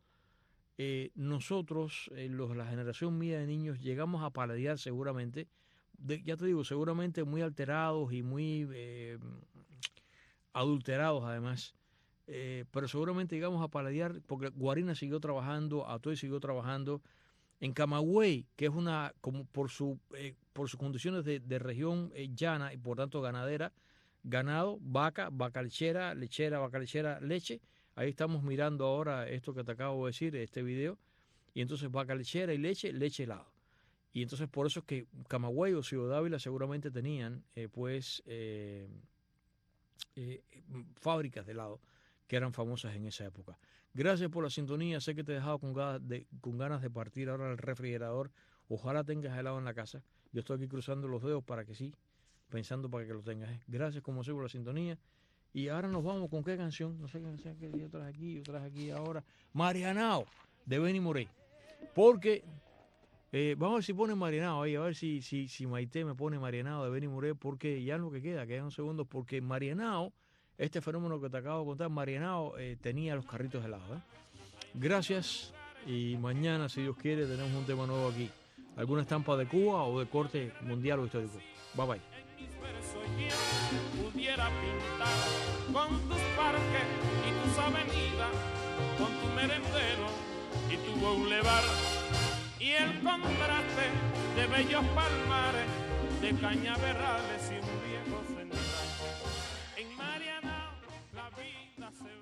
eh, nosotros, eh, los, la generación mía de niños, llegamos a paladear seguramente. De, ya te digo, seguramente muy alterados y muy eh, adulterados además, eh, pero seguramente llegamos a paladear porque Guarina siguió trabajando, Atuey siguió trabajando. En Camagüey, que es una, como por, su, eh, por sus condiciones de, de región eh, llana y por tanto ganadera, ganado, vaca, vaca lechera, lechera, vaca lechera, leche. Ahí estamos mirando ahora esto que te acabo de decir, este video, y entonces vaca lechera y leche, leche helado. Y entonces por eso es que Camagüey o Ciudad Ávila seguramente tenían eh, pues eh, eh, fábricas de helado que eran famosas en esa época. Gracias por la sintonía. Sé que te he dejado con ganas de, con ganas de partir ahora al refrigerador. Ojalá tengas helado en la casa. Yo estoy aquí cruzando los dedos para que sí, pensando para que lo tengas. Gracias como siempre por la sintonía. Y ahora nos vamos con qué canción. No sé qué canción que yo traje aquí, yo traje aquí ahora. Marianao, de Benny Moré. Porque... Eh, vamos a ver si pone Marianao ahí, a ver si, si, si Maite me pone Marianao de Benny Moré, porque ya en lo que queda, quedan unos segundos, porque Marianao, este fenómeno que te acabo de contar, Marianao eh, tenía los carritos helados. ¿eh? Gracias, y mañana, si Dios quiere, tenemos un tema nuevo aquí. ¿Alguna estampa de Cuba o de corte mundial o histórico? Bye bye. Pudiera pintar con tus parques y tus avenidas con tu merendero y tu boulevard, y el contraste de bellos palmares, de cañaverales y un viejo central. En Mariana la vida se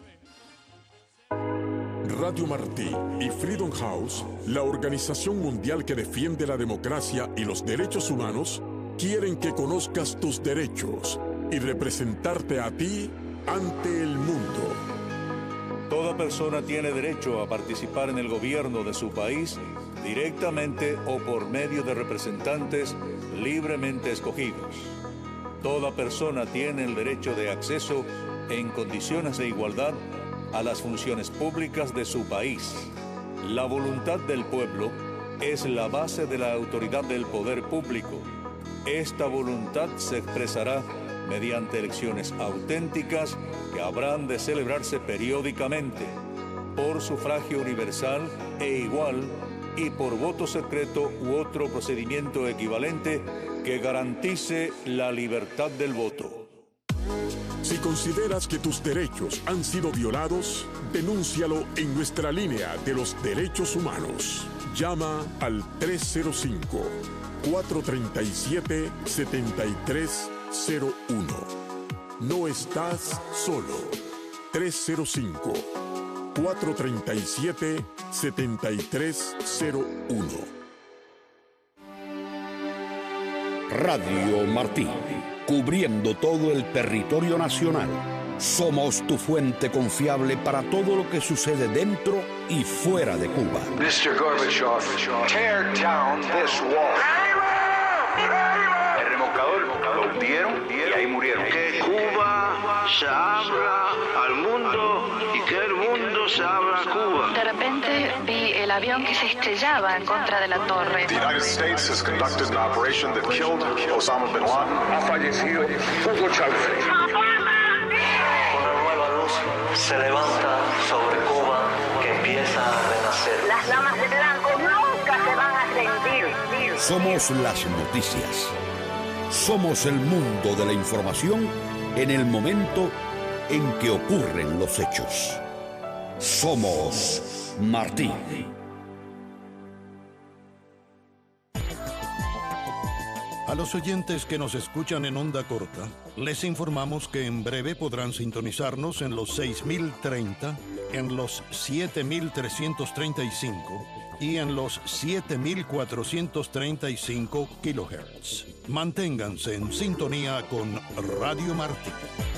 ve. Radio Martí y Freedom House, la organización mundial que defiende la democracia y los derechos humanos, quieren que conozcas tus derechos y representarte a ti ante el mundo. Toda persona tiene derecho a participar en el gobierno de su país directamente o por medio de representantes libremente escogidos. Toda persona tiene el derecho de acceso en condiciones de igualdad a las funciones públicas de su país. La voluntad del pueblo es la base de la autoridad del poder público. Esta voluntad se expresará mediante elecciones auténticas que habrán de celebrarse periódicamente, por sufragio universal e igual y por voto secreto u otro procedimiento equivalente que garantice la libertad del voto. Si consideras que tus derechos han sido violados, denúncialo en nuestra línea de los derechos humanos. Llama al tres cero cinco, cuatro tres siete, siete tres cero uno. No estás solo. tres cero cinco, cuatro tres siete, siete tres cero uno. Radio Martí, cubriendo todo el territorio nacional. Somos tu fuente confiable para todo lo que sucede dentro y fuera de Cuba. mister Gorbachev, tear down this wall. El remolcador lo hundieron y ahí murieron. Que Cuba se abra al mundo y que el mundo se abra a Cuba. De repente vi el avión que se estrellaba en contra de la torre. The United States has conducted an operation that killed Osama bin Laden. Ha fallecido Hugo Chávez. Una nueva luz se levanta sobre Cuba que empieza a renacer. Las damas de blanco nunca se van a rendir. Somos las noticias. Somos el mundo de la información en el momento en que ocurren los hechos. Somos Martí. A los oyentes que nos escuchan en onda corta, les informamos que en breve podrán sintonizarnos en los seis mil treinta, en los siete mil trescientos treinta y cinco y en los siete mil cuatrocientos treinta y cinco kilohertz. Manténganse en sintonía con Radio Martí.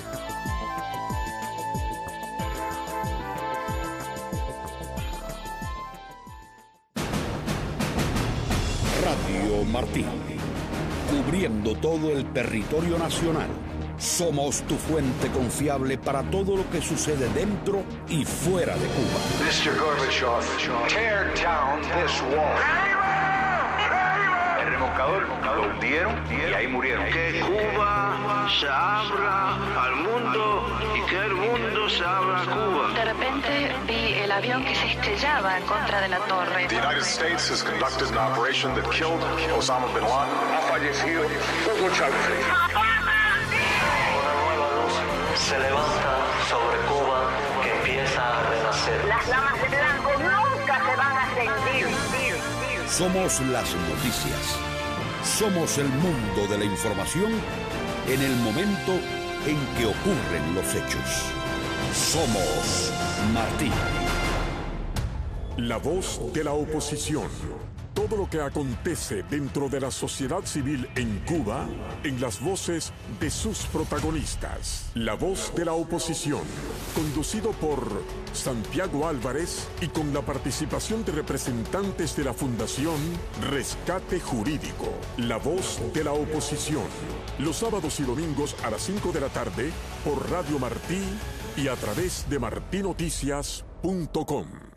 Radio Martí, cubriendo todo el territorio nacional. Somos tu fuente confiable para todo lo que sucede dentro y fuera de Cuba. mister Gorbachev, tear down this wall. El remolcador lo hundieron y ahí murieron. Que Cuba se abra al mundo y que el mundo se abra a Cuba. De repente vi el avión que se estrellaba en contra de la torre. The United States has conducted an operation that killed Osama bin Laden. Ha fallecido Hugo Chávez. Una nueva luz se levanta sobre Cuba que empieza a renacer. Las damas de blanco nunca se van a rendir. Somos las noticias. Somos el mundo de la información en el momento en que ocurren los hechos. Somos Martí. La voz de la oposición. Todo lo que acontece dentro de la sociedad civil en Cuba, en las voces de sus protagonistas. La voz de la oposición, conducido por Santiago Álvarez y con la participación de representantes de la Fundación Rescate Jurídico. La voz de la oposición, los sábados y domingos a las cinco de la tarde por Radio Martí y a través de martinoticias punto com.